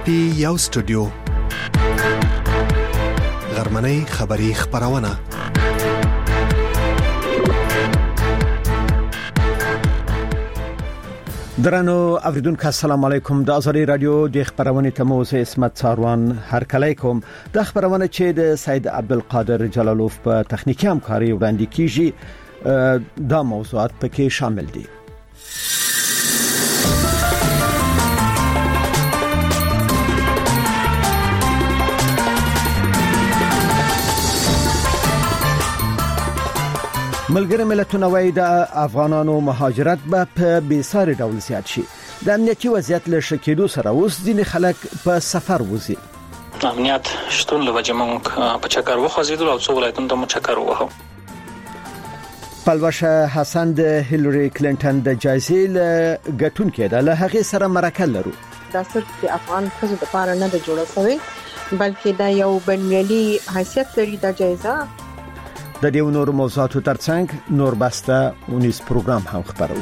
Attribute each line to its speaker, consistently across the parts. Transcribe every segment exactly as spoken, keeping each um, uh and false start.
Speaker 1: پټي یو سټوډیو غرمنۍ خبری خبرونه
Speaker 2: درنو اوریدونکو السلام علیکم د ازری رادیو د خبرونه تموز اسمت څاروان هر کله کوم د خبرونه چې د سید عبدالقادر جلالوف په تخنیکی همکاري وړاندې کیږي دا موضوعات پکې شامل دي. ملګری ملتونه وايي د افغانانو مهاجرت به په بیساري ډول زیات شي. د امنیتي وضعیت له شکېدو سره اوس ځینې خلک په سفر وځي.
Speaker 3: امنیت شتون له وجه موږ په چکر وخوځیدل او څو ولایتونو ته مو چکر ووهو.
Speaker 2: پلوشه حسن د هیلری کلینټن د جایزې له ګټونکې ده له هغه سره مرکه لرو.
Speaker 4: دا صرف د افغان خزو د لپاره نه جوړه شوی بلکې دا یو بین‌المللي حیثیت لري د جایزه.
Speaker 2: د دې نور موضوعاتو ترڅنګ نور بسته اونیس پروګرام هم خبرو.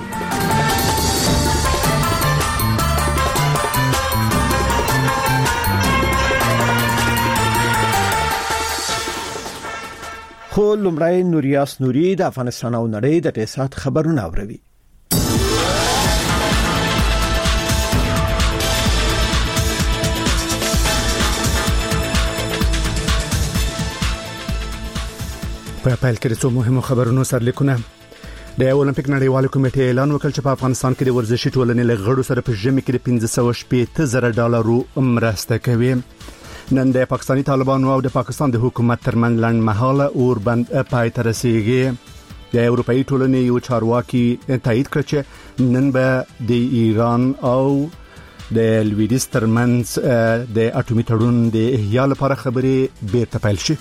Speaker 2: خو لمړی نوریاس نوري د افغانستان او نړۍ د ټیسات خبرونه اوري.
Speaker 5: په پیل کې څو مهمو خبرونو سرلیکونه. د اولمپیک نړیوال کمیټې اعلان وکړ چې په افغانستان کې د ورزشي ټولنې له غړو سره په ژمي کې د پنځه سوه شپږ زره ډالرو مرسته کوي. نن د پاکستاني طالبانو او د پاکستان د حکومت ترمنځ لنډمهاله اوربند پای ته رسیدي. د اروپאי ټولنې یو چارواکي تایید کړ چې نن به د ایران او د لویدیځ ترمنځ د اټومي تړون د احیا لپاره خبرې بیرته پیل شي.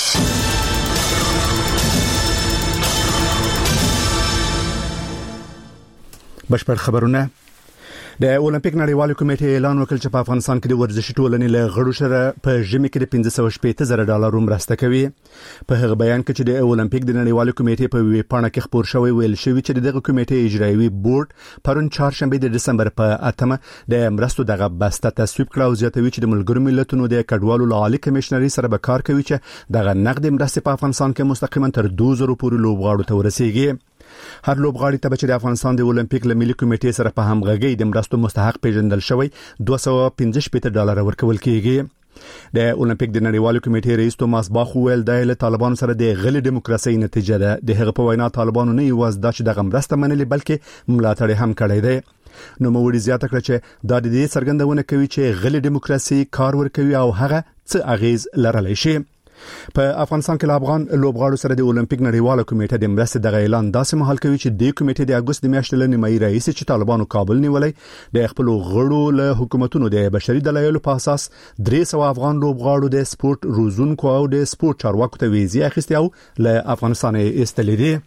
Speaker 5: بشپړ خبرونه. د اولمپیک نړیوال کمیټې اعلان وکړ چې په افغانستان کې د ورزشي ټولنې له غړو سره په ژمي کې د پنځه سوه شپږ زره ډالرو مرسته کوي. په هغه بیان کې چې د اولمپیک د نړیوال کمیټې په ویب پاڼه کې خبر شوی ویل شوی چې دغه کمیټې اجرایي بورډ پرون چهارشنبه د دسمبر په اتمه د مرستو دغه بسته تصویب کړ او زیاتوي چې د ملګرو ملتونو د کډوالو لعالي کمشنري سره به کار کوي چې دغه نقد مرستې په افغانستان کې مستقیما تر دوه زره پورې لوبغاړو ته ورسیږي. هر لوبغاړي ته چې د افغانستان د اولمپیک له ملي کمیټې سره په همغږي د مرستو مستحق پیژندل شوی دوه سوه پنځه شپږ ډالر ورکول کیږي. د اولمپیک د نړیوال کمیټې رئیس توماس باخ ویل د طالبانو سره د غلې دیموکراسي نتیجه ده. د هغه په وینا طالبانو نه یوازې د دغه مرسته منلې بلکې ملاتړ هم کړی دی. نو موړي زیاته کړ چې دا د دې څرګندونه کوي چې غلې دیموکراسي کار ورکوي او هغه څه اغیز لرلی شي. په افغانستان کې افغان لوبغاړو سره د اولمپیک نړیواله کمیټه د مرستې د اعلان داسې مهال کوي چې د کمیټې د اگست د میاشتې له نیمایي رئیس چې طالبانو کابل نیولای د خپل غړو له حکومتونو د بشري دلایلو په اساس درې سوه افغان لوبغاړو د سپورت روزونکو او د سپورت چارواکو ته ویزې اخیستې او له افغانستان ایستلې دي.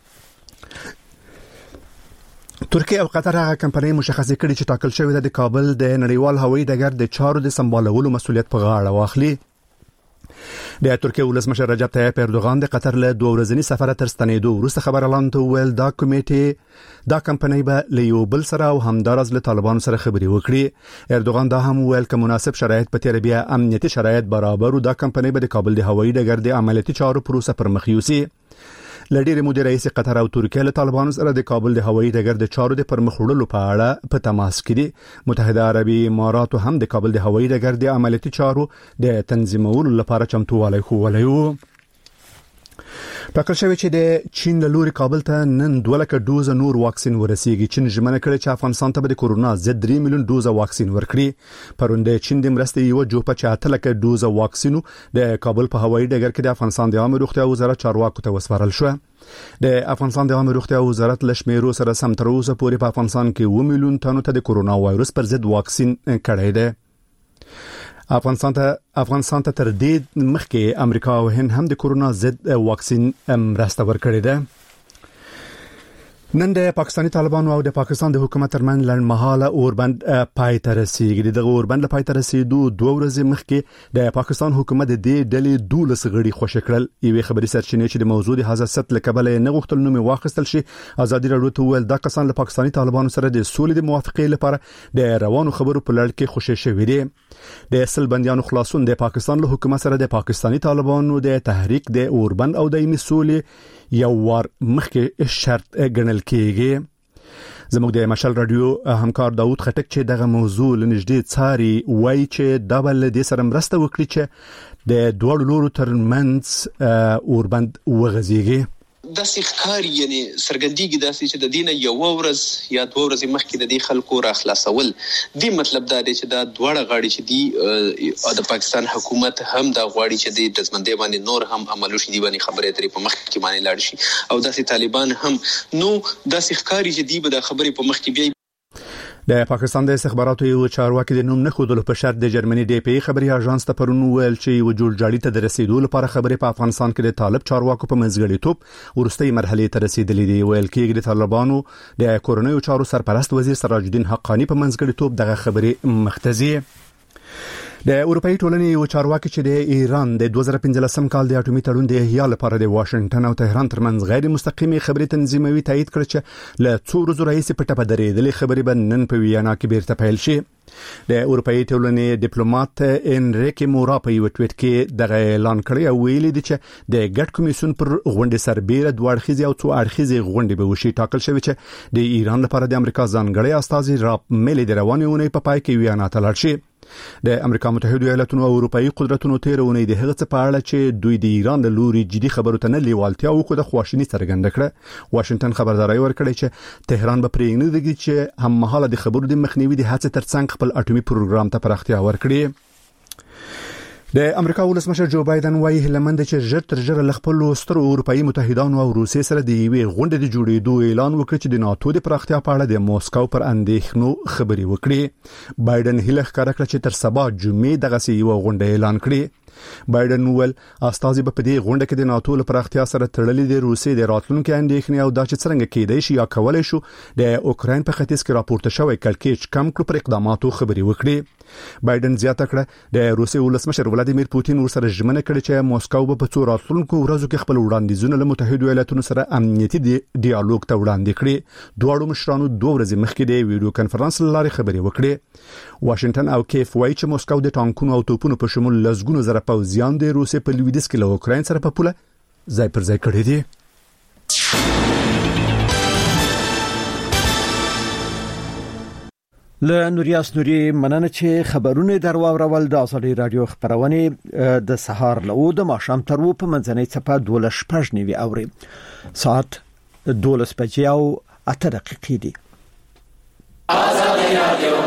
Speaker 5: ترکیه او قطر هغه کمپنۍ مشخصه کړې چې ټاکل شوې ده د کابل د نړیوال هوایي ډګر د چارو د سمبالولو مسؤلیت په غاړه واخلي. د ترکیه ولسمشر رجب طیب اردوغان د قطر له دوه ورځني سفر تر ستنېدو وروسته خبر اعلان ویل دا کمیټې دا کمپنۍ به له یو بل سره او همدارز له طالبانو سره خبرې وکړي. اردوغان دا هم ویل چې مناسب شرایط په تیر بیا امنیتي شرایط برابر او دا کمپنۍ به د کابل د هوایي ډګر د عملیاتي چارو پروسه پر مخ یوسي. لډیره مدیر رئیس قطر او ترکیه له طالبانو سره د کابل د هوایي ډګر د چارو د پرمخ وړلو په اړه په تماس کې دي. متحده عربي امارات هم د کابل د هوایي ډګر د عملیاتي چارو د تنظیمولو لپاره چمتووالی ښوولی و. ټاکل شوی چې د چین له لوري کابل ته نن دوه لکه ډوزه نور واکسین ورسیږي. چین ژمنه کړې چې افغانستان ته به د کورونا ضد درې میلیون ډوزه واکسین ورکړي. پرون د چین د مرستې یو جوپه چې اته لکه ډوزه واکسینو د کابل په هوایي ډګر کې د افغانستان د عامه روغتیا وزارت چارواکو ته وسپارل شو. د افغانستان د عامه روغتیا وزارت لشمیرو سره سم تر اوسه پورې په افغانستان کې اووه میلیون تنو ته د کورونا وایرس پر ضد واکسین کړی دی. افغانستان ته افغانستان ته تر دې مخکې امریکا او هند هم د کورونا ضد واکسین مرسته ورکړې ده. نن د پاکستاني طالبانو او د پاکستان د حکومت ترمن لړمحاله اوربند پای ته رسیدي. د اوربند پای ته رسیدو دوه ورځې مخکې د پاکستان حکومت د دې ډلې دولس غړي خوشی کړل. یوې خبري سرچینې چې د موضوع د حساسیت لکبل نه غوښتل نوم واخیستل شي. ازادي راډیو ته ویل دا کسان له پاکستاني طالبانو سره د سولې د موافقې لپاره د روانو خبرو په لړ کې خوشی شوي دي. د اصل بنديانو خلاصون د پاکستان له حکومت سره د پاکستاني طالبانو د تحریک د اوربند او دایمي سولې یو وار مخکې شرط ګڼل کېږي. زموږ د مشال رادیو همکار داوود خټک چې دغه موضوع لنږدې څاري وایي چې دا بل د سره مرسته وکړي چې د دوه لورو ترمنځ اوربند وغځيږي.
Speaker 6: د سیخکار یعنی سرګندګي داسې چې د دینه یو ورځ یا دوه ورځې مخکې د دې خلکو را خلاصول دی مطلب دا دی چې دا دوړه غاړي چې دی د پاکستان حکومت هم دا غواړي چې د دزمندې باندې نور هم عملو شي دی باندې خبرې ترې په مخ کې باندې لاړ شي او داسې طالبان هم نو د سیخکاری چې دی به د خبرې په مخ کې بیا.
Speaker 5: د پاکستان د استخباراتو یو چارواکي د نوم نه خودلو په شرط د جرمني ډي پی خبري اژانس ته پرون ویل چې یو جوړجاړي ته د رسیدو لپاره خبري په افغانستان کې د طالب چارواکو په منځګړیتوب ورستۍ مرحله ته رسیدلې دي. ویل کېږي د طالبانو د کورونیو چارو سرپرست وزیر سراج الدین حقانی په منځګړیتوب دغه خبري مختزي. د اروپאי ټولنې یو چارواکي چې د ایران د دوه زره پنځلسم کال د اټومي تړون د احیا لپاره د واشنگټن او تهران ترمنځ غیر مستقیمي خبري تنظیموي تایید کړ چې له څو ورځې راهیسې په ټپه درېدلې خبري به نن په ویانا کې بیرته پیل شي. د اروپאי ټولنې ډیپلوماټ انریکي مورا په یو ټویټ کې دغه اعلان کړی او ویلي دی چې د ګډ کمیسیون پر غونډې سربېره دوه اړخیزې او څو اړخیزې غونډې به وشي. ټاکل شوی چې د ایران لپاره د امریکا ځانګړی استازي راپ ملي د روانې اونۍ په پای کې ویانا ته لاړ شي. د امریکا متحده ایالاتونو او اروپאי قدرتونو تیرونه د هغه څه په اړه چې دوی د ایران د لوري جدي خبرو ته نه لیوالتیا او د خواشینی څرګنده کړه. واشنگټن خبرداري ورکړه چې تهران به پرېږدي دي چې هم مهاله د خبرو د مخنیوي د هڅې ترڅنګ خپل اټومي پروګرام ته پراختیا ورکړي. د امریکا ولسمشر جو بایدن وايي هلمند چې ژر تر ژره لخپل ستر اروپאי متحدانو او روسي سره د یوې غونډې د جوړېدو اعلان وکړ چې د ناتو د پراختیا په اړه د موسکو پر اندېښنو خبري وکړي. بایدن هیله ښکاره کړه چې تر سبا جمعې دغه سی یو غونډه اعلان کړي. بایدن ول استازي په دې غونډه کې د ناتو له پراختیا سره تړلې د روسي د راتلونکو اندېښنې او د چې څنګه کېدای شي یا کولای شو د اوکرين په ختیځ کې راپورته شوی کلکېچ کم کړو پر اقداماتو خبري وکړي. بایدن زیاته کړه د روسي ولسمشر ولادیمیر پوتین ورسره ژمنه کړې چې موسکو به په څو راتلونکو ورځو کې خپل وړاندیزونه له متحده ایالاتونو سره امنیتي ډیالوګ ته وړاندې کړي. دوه مشرانو دوه ورځې مخکې د ویډیو کانفرنس لارې خبري وکړي. واشنگټن او کیف وايي چې موسکو د ټانکونو او توپونو په شمول لزګونو زره پوځیان د روسي په لویدیځ کې له اوکرين سره په پوله ځای پر ځای کړی دي.
Speaker 2: له نوریاس نوري مننه چې خبرونه درو اورول د ازادي رادیو خبرونه د سهار له او د ماښام تر و په منځنۍ صفه دولس شپږ نیوي اوري ساعت دولس بجې او اته دقیقې دي. ازادي رادیو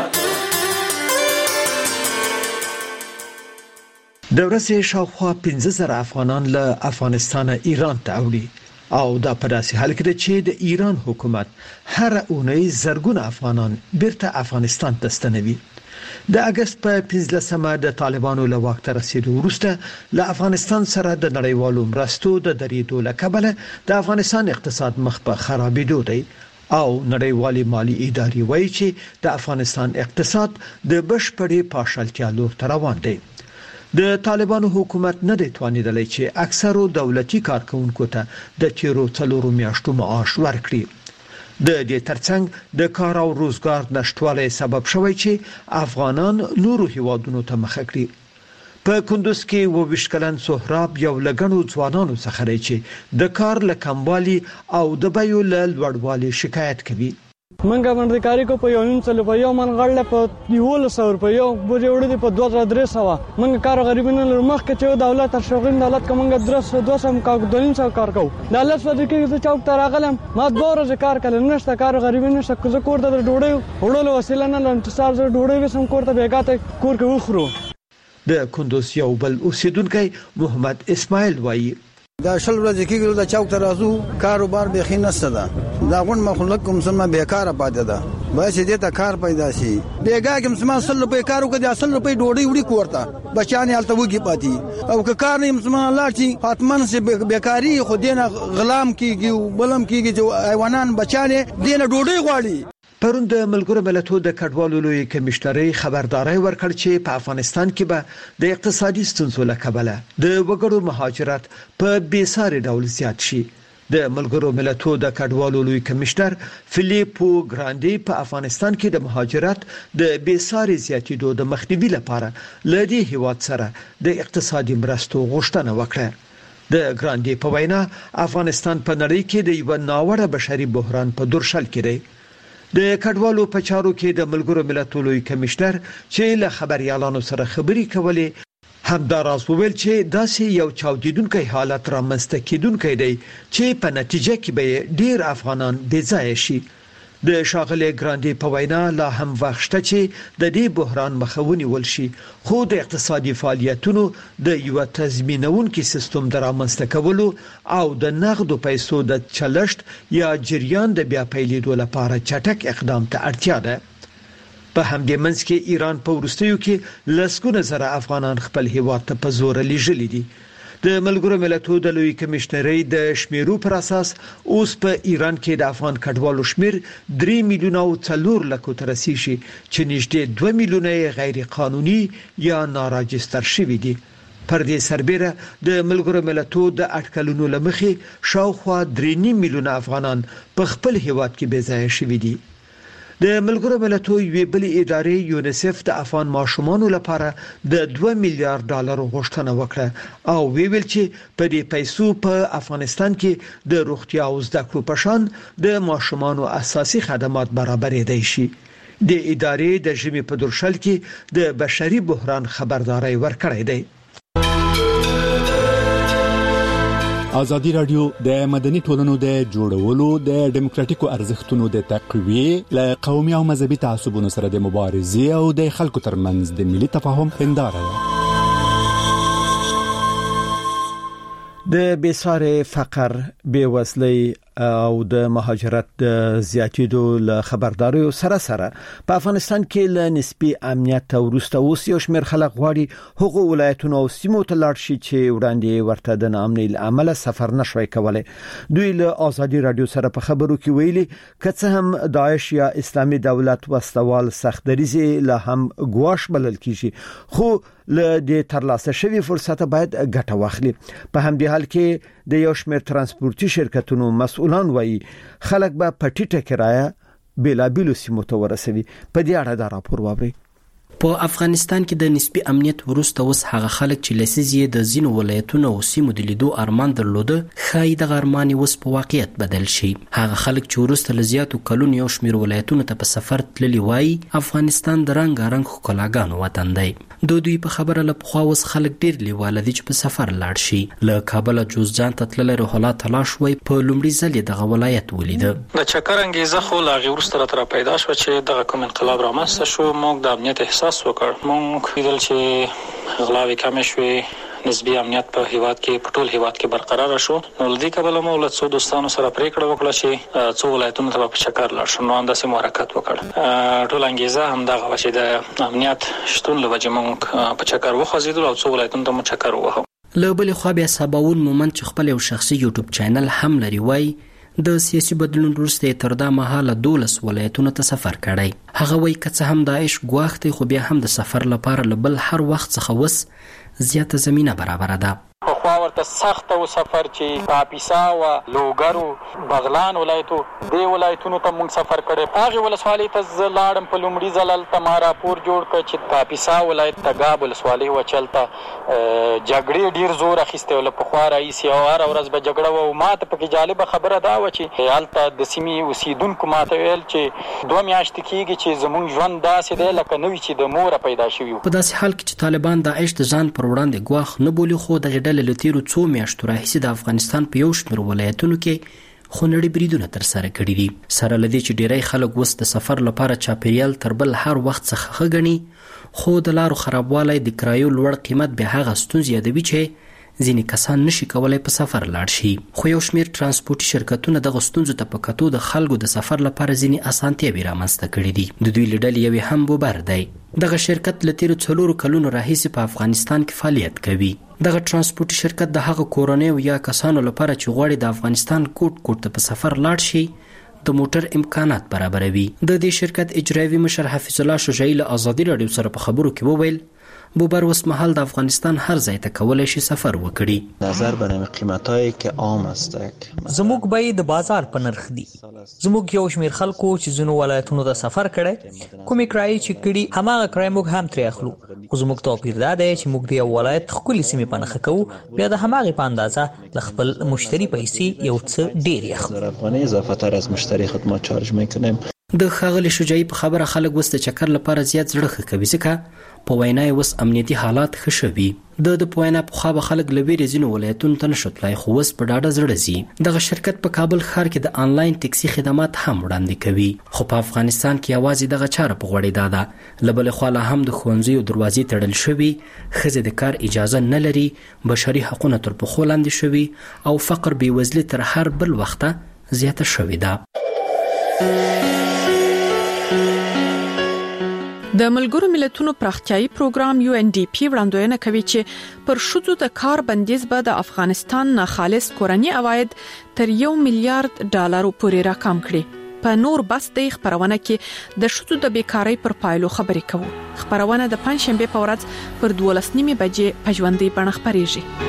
Speaker 2: د ورځې شاوخوا پنځه زره افغانان له افغانستان ایران ته اوړي او دا په داسې حال کې چې د ایران حکومت هر اونۍ زرګونه افغانان بیرته افغانستان ته ستنوي. د اگست په پنځلسمه د طالبانو له واک ته رسیدو وروسته له افغانستان سره د نړیوالو مرستو د درېدو له کبله د افغانستان اقتصاد مخ په خرابېدو دی او نړیوالي مالی ادارې وایي چې د افغانستان اقتصاد د بشپړې پاشلتیا لور ته روان دی. د طالبانو حکومت نه دی توانیدلی چې اکثرو دولتي کارکونکو ته د تیرو څلورو میاشتو معاش ورکړي. د دې ترڅنګ د کار او روزګار نشټوالي سبب شوی چې افغانان نورو هیوادونو ته مخه کړي. په کندوز کې و وشکلن سهراب یو لګنو ځوانانو څخه دی چې د کار لکموالي او د بیو لوړوالي شکایت کوي.
Speaker 7: منګه باندې کاری کو په یو نیم سل په یو من غړل په یو سو په یو بوجه وړي په دوه زره درې سو منګه کار غریبانو لمخ کې چې دولت تر شغل دولت کومګه درس دوه سم کا دولین سو کار کو دولت په دې کې چوک تر غلم ما دوه ورځې کار کړل نشته کار غریبانو شکه کور ته ډوړې وړلو وسیله نه انتصار زره ډوړې وسم کور ته بیګاته کور کې وخرو. د کندوز یو بل اوسیدونکو محمد اسماعیل وایي
Speaker 8: دا شل ورځې کېږي د چوک ترازو کاروبار به خینسته ده دا غون مخلوق کوم سم بیکاره پاتې ده بس دې ته کار پیدا شي بیګا کوم سم اصل روپے کارو کې اصل روپے ډوډۍ وړي کوړتا بچانه الته وږي پاتې او که کار نه مسلمان الله چې فاطمه سه بیکاری خو دینه غلام کیږي بلم کیږي چې حیوانان بچانه دینه ډوډۍ غواړي.
Speaker 2: پرون د ملګرو ملتونو د کډوالو لوی کمشنري خبرداري ورکړ چې په افغانستان کې به د اقتصادي ستونزو له کبله د وګړو مهاجرت په بیساري ډول زیات شي. د ملګرو ملتونو د کډوالو لوی کمشنر فلیپو ګراندي په افغانستان کې د مهاجرت د بیساري زیاتېدو د مخنیوي لپاره لدی هیواد سره د اقتصادي مرستو غوښتنه وکړه. د ګراندي په وینا افغانستان په نړۍ کې د یو ناوړه بشري بحران په درشل کې دی. د کډوالو په چارو کې د ملګرو ملتونو لوی کمشنر چې له خبريالانو سره خبري کولې همداراز وویل چې داسې یو چاودیدونکي حالت رامنځته کیدونکي دی چې په نتیجه کې به ډیر افغانان بې ځای شي. د شاغله ګراندي په وینا لا هم وخت چې د دې بحران مخاوني ولشي خو د اقتصادي فعالیتونو د یو تضمینونکي سیستم درامنځته کولو او د نغدو پیسو د چلشت یا جریان د بیا پیلېدو لپاره چټک اقدام ته اړتیا ده. په همدې منځ کې ایران په وروستیو کې لسګونه زره افغانان خپل هیواد ته په زور لیږلي دي. د ملګرو ملتونو د لوی کمشنري د شمیرو پر اساس اوس په ایران کې د افغان کډوالو شمیر درې میلیونه او څلور لک ته رسیدي چې نږدې دوه میلیونه غیر قانوني یا ناراجستر شوي دي. پر دې سربېره د ملګرو ملتونو د اټکلونو لمخې شاوخوا درې میلیونه افغانان په خپل هیواد کې بې ځای شوي دي. د ملګرو ملتونو یوې بلې ادارې یونیسف د افغان ماشومانو لپاره د دوه میلیارډ ډالر غوښتنه وکړه او ویل چې په دې پیسو په افغانستان کې د روغتیا او زده کړو په شان د ماشومانو اساسي خدمات برابرېدای شي. د ادارې د ژمي په درشل کې د بشري بحران خبرداري ورکړې ده.
Speaker 5: ازادي رادیو د مدني ټولنو د جوړولو د ډیموکراتیکو ارزښتونو د تقویه ل قومي او مذهبي تعصبونو سره د مبارزې او د خلکو ترمنځ د ملي تفاهم هنداره ده.
Speaker 2: د بیساره فقر، بیوزلۍ او د مهاجرت د زیاتېدو له خبرداري سره سره په افغانستان کې له نسبي امنیت او وروسته اوس یو شمېر خلک غواړي هغه ولایتونو او سیمو ته لاړ شي چې وړاندې ورته د ناامنۍ له امله سفر نشوي کولای. دوی له ازادي رادیو سره په خبرو کې ویلي کڅه هم داعش یا اسلامي دولت وسوال سختدریزي له هم ګواښ بلل کیږي خو له دې ترلاسه شوی فرصت باید ګټه واخلي. په همدې حال کې د یو شمېر ترانسپورتي شرکتونو مسؤلان وایي خلک به په ټیټه کرایه بېلابېلو سیمو ته ورسوي. په دې اړه دا راپور واورئ.
Speaker 9: په افغانستان کې د نسبي امنیت وروسته اوس هغه خلک چې لسیزې د زینو ولایتونو او سیمو د لیدو ارمان درلوده خای د غرماني اوس په واقعیت بدل شي. هغه خلک چې وروسته لزیاتو کلونو یو شمیر ولایتونو ته په سفر تللی وای افغانستان د رنگ رنگ ښکلاګانو وطن دی. دو دوی په خبره له پخوا اوس خلک ډیر لیواله دي چې په سفر لاړ شي. له کابل جوزجان ته تللی روح الله تلاش وای په لومړي ځل دغه ولایت ولیده.
Speaker 3: د چکر انګیزه خو لا غیر ورسره تر پیدا شو چې دغه کوم انقلاب رامنځته شو. موږ د امنیت احساس وکړ. موږ ویل چې غلاوې کم شوې، نسبی امنیت په هیواد کې په ټول هیواد کې برقرار شو. نو لدی کبل مو له څو دوستانو سره پریکړه وکړه چې څو ولایتونو ته په چکر لاړ شو. نو انداسې حرکت وکړ. ټول انګیزه هم دغه و چې د امنیت شتون له وجې موږ په چکر وخوځېدل او څو ولایتونو ته مو چکر ووهو.
Speaker 9: له بلې خوا بیا سباون مومند چې خپل یو شخصي یوټیوب چینل هم لري وای د سیاسي بدلون وروسته تر دا مهاله دولس ولایتونو ته سفر کړی. هغه وایي که څه هم داعش ګواښ دی خو بیا هم د سفر لپاره له بل هر وخت څخه وس زیاته زمينه برابر ده.
Speaker 10: خو ورته سخت او سفر چې کاپیسا او لوګرو بغلان ولایتو دی ولایتونو ته موږ سفر کړی. هغه ولسوالۍ ته زلاړم په لومړي ځل تمارا پور جوړ کړ چې کاپیسا ولایت ته غاب ولسوالۍ و چلته جګړې ډیر زور اخیسته ول په خوا رئیس او هر ورځ به جګړه و. ماته پکې جالب خبره دا و چې حالت د سیمې اوسیدونکو ماته ویل چې دوه میاشتې کېږي چې زموږ ژوند داسې دی لکه نوې چې د مور پیدا شوی.
Speaker 9: په داسې حال کې چې طالبان داعش د ځان پر وړاندې ګواښ نه بولي خو د ډلې له تیرو څو میاشتو راهیسې د افغانستان په یو شمېر ولایتونو کې خونړي بریدونه ترسره کړي دي. سره له دې چې ډیری خلک اوس د سفر لپاره چاپیریال تر بل هر وخت څخه ښه ګڼي خو د لارو خرابوالی د کرایو لوړ قیمت به هغه ستونزې یادوي چې ځینې کسان نشي کولای په سفر لاړ شي. خو یو شمېر ترانسپورتي شرکتونه د غستونزو ته په کتو د خلکو د سفر لپاره ځینې اسانتیاوې رامنځته کړې دي. د دوی له ډلې یوې هم بوبر دی. دغه شرکت له تیرو څلورو کلونو راهیسې په افغانستان کې فعالیت کوي. دغه ترانسپورتي شرکت د هغه کورنیو یا کسانو لپاره چې غواړي د افغانستان کوټ کوټ ته په سفر لاړ شي د موټر امکانات برابروي. د دې شرکت اجرایي مشر حفیظ الله شجاعي له آزادي رادیو سره په خبرو کې وویل بوبر وس محل د افغانستان هر ځای ته کولای شي سفر وکړي.
Speaker 11: نظر بر قیمتایی که عام است
Speaker 12: زموږ به د بازار په نرخ دي. زموږ یو شمېر خلکو چې ځینو ولایتونو ته سفر کړي کومې کرایې چې کړي هماغه کرایې موږ هم ترې اخلو. خو زموږ توپیر دا دی چې موږ د یو ولایت ښکلې سیمې په نښه کوو بیا د هماغې په اندازه د خپل مشتري پیسې یو څه ډېرې اخلو.
Speaker 11: افغانۍ اضافه تر از مشتری خدمات چارج میکنیم.
Speaker 9: د ښاغلي شجاعي په خبره خلک وس د چکر لپاره زیات زړه ښه کوي ځکه په وینا یې وس امنیتي حالات ښه شوي. د د په وینا پخوا به خلک له ویرې ځینو ولایتونو ته نشو تلای خو اوس په ډاډه زړه ځي. دغه شرکت په کابل ښار کې د آنلاین ټکسي خدمات هم وړاندې کوي. خو په افغانستان کې یوازې دغه چاره په غوړېدا ده. له بلې خوا لا هم د ښوونځیو دروازې تړل شوي، ښځې د کار اجازه نه لري، بشري حقونه تر پښو لاندې شوي او فقر بېوزلي تر هر بل وخته زیاته شوې ده.
Speaker 13: د ملګرو ملتونو پراختیایي پروګرام یو ان ډي پی وړاندوینه کوي چې پر ښځو د کار بندیز به د افغانستان نه خالص کورنی عواید تر یو میلیارډ ډالرو پورې راکم کړي. په نور بس د خبرونه کې د ښځو د بیکاری پر پایلو خبرې کوو. خبرونه د پنځشنبه په ورځ پر دولس نیمه بجې په ژوندۍ بڼه خبرېږي.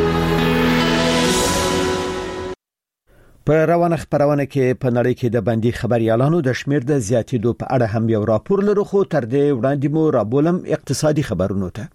Speaker 2: په روانه خبرونه کې په نړۍ کې د بندي خبريالانو د شمیر د زیاتېدو په اړه هم یو راپور لرو خو تر دې وړاندې مو رابولم اقتصادي خبرونه ته.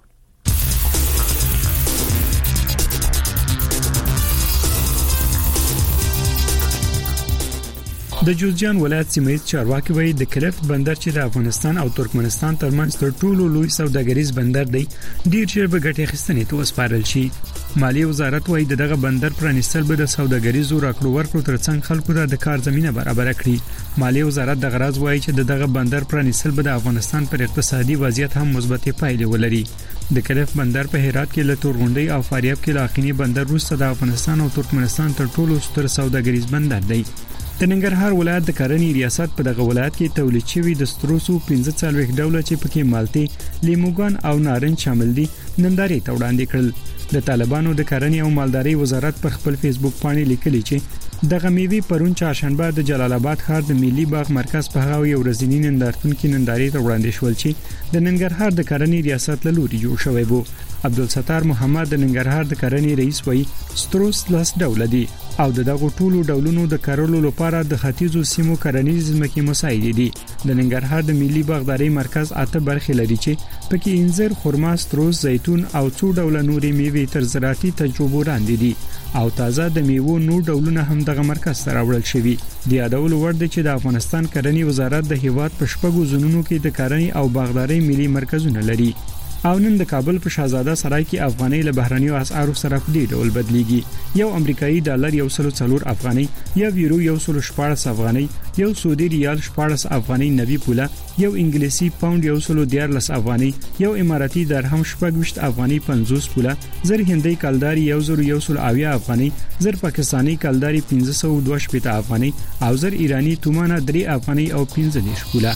Speaker 14: د جوزجان ولایت سیمه چارواکي وایي د کلفت بندر چې د افغانستان او ترکمنستان ترمنځ تر ټولو لوی سوداګریز بندر دی ډیر ژر به ګټه اخیستنې ته وسپارل شي. مالی وزارت وایي دغه بندر پرانیستل به د سوداګریزو راکړو ورکړو ترڅنګ خلکو ته د کار زمينه برابر کړي. مالی وزارت د غراض وایي چې دغه بندر پرانیستل به د افغانستان پر اقتصادي وضعیت هم مثبت پایلې ولري. د کلف بندر په هرات کې له تورغونډي او فاریاب کې لاخینی بندر وروسته د افغانستان او ترکمنستان تر ټولو ستر سوداګریز بندر دی. د ننګرهار ولایت د کرنې ریاست په دغه ولایت کې تولید شوی د ستروسو پنځه څلوېښت ډوله چې پکې مالټې، لیموګان او نارنج شامل دي نندارې ته وړاندې کړل. د طالبانو د کرنې او مالدارۍ وزارت پر خپل فیسبوک باندې لیکلي چې دغه میوې پرون چهارشنبه د جلال آباد ښار د ملي باغ مرکز په هغه یو ورځنی نندارتون کې نندارې ته وړاندې شول چې د ننګرهار د کرنې ریاست له لوري جوړ شوی وو. عبدالستار محمد د ننګرهار د کرنې رئیس وایي ستروس لاس ډوله دي او دغه ټولو ډولونو د کارولو لپاره د ختیځو سیمو کرنیز ځمکې مساعد دي. د ننګرهار د ملي باغداري مرکز اته برخې لري چې پکې انځر، خرما، ستروس، زیتون او څو ډوله نورې میوې تر زراعتي تجربو وړاندې دي او تازه د میوو نور ډولونه هم دغه مرکز سره وړل شوي. د یادولو وړ دی چې د افغانستان کرنې وزارت د هیواد په شپږو ځونونو کې د کرنې او باغداري ملي مرکزونه لري او نن د کابل په شاهزاده سرای کې افغاني له بهرنیو اسعارو سره په دې ډول بدلیږي. یو امریکایي ډالر یو سل څلور افغاني، یو یورو یو سل شپاړس افغاني، یو سعودي ریال شپاړس افغاني نوي پوله، یو انګلیسي پاوند یو سل دیارلس افغاني، یو اماراتي درهم شپږ افغاني پنځوس پوله، زر هندي کلداري یو زر یو سل اویا افغاني، زر پاکستاني کلداري پنځه سوه دوه شپږ افغاني او زر ایرانی تومانه درې افغاني او پنځه دیرش پوله.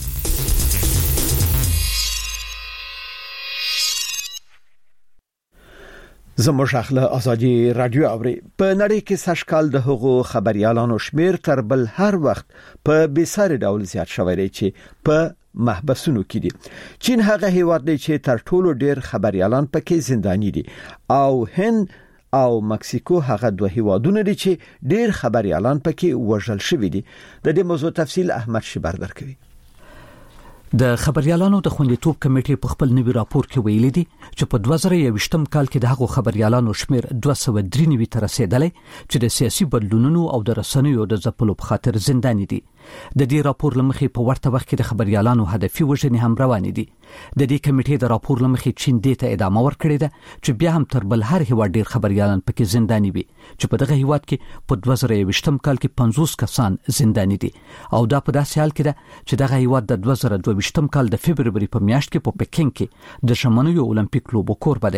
Speaker 2: زموږ اخله ازادي رادیو اوري په نړۍ کې سشکال د هغو خبريالانو شمیر تر بل هر وخت په بیساري ډول زیات شوی دی چې په محبسونو کې دي. چین هغه هیواد دی چې تر ټولو ډیر خبريالان پکې زنداني دي او هند او مکسیکو هغه دوه هیوادونه دي چې ډیر خبريالان پکې وژل شوی دي. د دې موضوع تفصیل احمد شبر درکوي.
Speaker 15: د خبريالانو د خوندیتوب کمیټې په خپل نوي راپور کې ویلي دي چې په دوه زره یوویشتم کال کې د هغو خبريالانو شمیر دوه سوه درې نوي ته رسیدلی چې د سیاسي بدلونونو او د رسنیو د ځپلو په خاطر زنداني دي. د دې راپور لمخې په ورته وخت کې د خبريالانو هدفي وژنې هم روانې دي. د دې کمیټې د راپور لمخې چین دې ته ادامه ورکړې ده چې بیا هم تر بل هر هیواد ډیر خبريالان پکې زنداني وي چې په دغه هیواد کې په دوه زره یوویشتم کال کې پنځوس کسان زنداني دي او دا په داسې حال کې ده چې دغه هیواد د دوه زره دوه ویشتم کال د فبرवरी په میاشت کې په پکین کې د ژمنیو اولمپیک لوبو کوربه دی.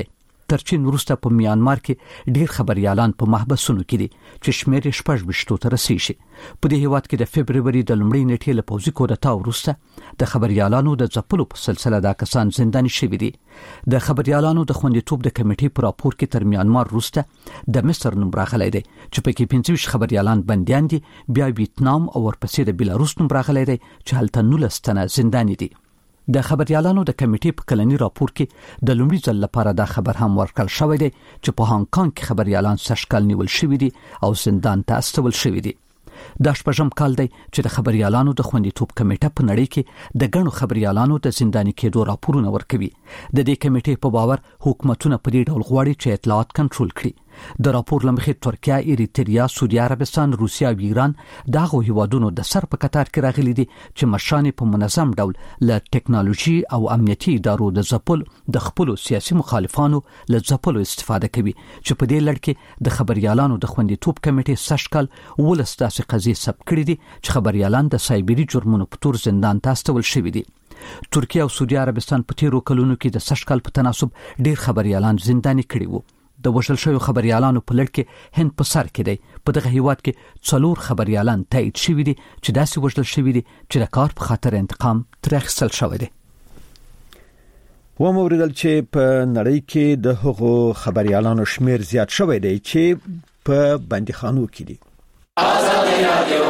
Speaker 15: تر چین وروسته په میانمار کې ډیر خبريالان په محبسونو کې دي چې شمیر شپږ بشتو تر رسیدي. په دې هیواد کې د فبرवरी د لومړۍ نیټې له پوځي کودتا وروسته د خبريالانو د ځپلو په سلسله دا کسان زنداني شوي دي. د خبريالانو د خوندیتوب د کمیټې په راپور کې تر میانمار وروسته د مصر نوم راغلی دی چې پکې پنځه ویشت خبريالان بنديان دي، بیا ویتنام او ورپسې د بیلاروس نوم راغلی دی چې هلته نولس تنه زنداني دي. د خبريالانو د کمیټې په کلنی راپور کې د لومړي ځل لپاره دا خبر هم ورکړل شوی دی چې په هانګ کانګ کې خبريالان سشکل نیول شوی دي او زندان ته استول شوی دي. دا شپږم کال دی چې د خبريالانو د خوندیتوب کمیټه په نړۍ کې د ګڼو خبريالانو د زنداني کېدو راپورونه ورکوي. د دې کمیټې په باور حکومتونه په دې ډول غواړي چې اطلاعات کنټرول کړي. د راپور لمخې ترکیه، ایریتریا، سعودي عربستان، روسیا او ایران دغه هیوادونو د سر په قطار کې راغلي دي چې مشران په منظم ډول له ټکنالوژي او امنیتي ادارو د ځپل د خپل سیاسي مخالفانو له ځپلو استفاده کوي چې په دې لړ کې د خبريالانو د خوندیتوب کمیټې سشکل ولس داسې قضیې ثبت کړي دي چې خبريالان د سایبری جرمونو په تور زندان ته استول شوي دي. ترکیه او سعودي عربستان په تیرو کلونو کې د سشکل په تناسب ډیر خبريالان زنداني کړي وو. د وژل شویو خبريالانو په لړ کې هند په سر کې دی. په دغه هیواد کې څلور خبريالان تایید شوي دي چې داسې وژل شوي دي چې د کار په خاطر انتقام ترې اخیستل شوی دی.
Speaker 2: و موردل چې په نړۍ کې د هغو خبريالانو شمیر زیات شوی دی چې په بندیخانو کې دي. آزادي رادیو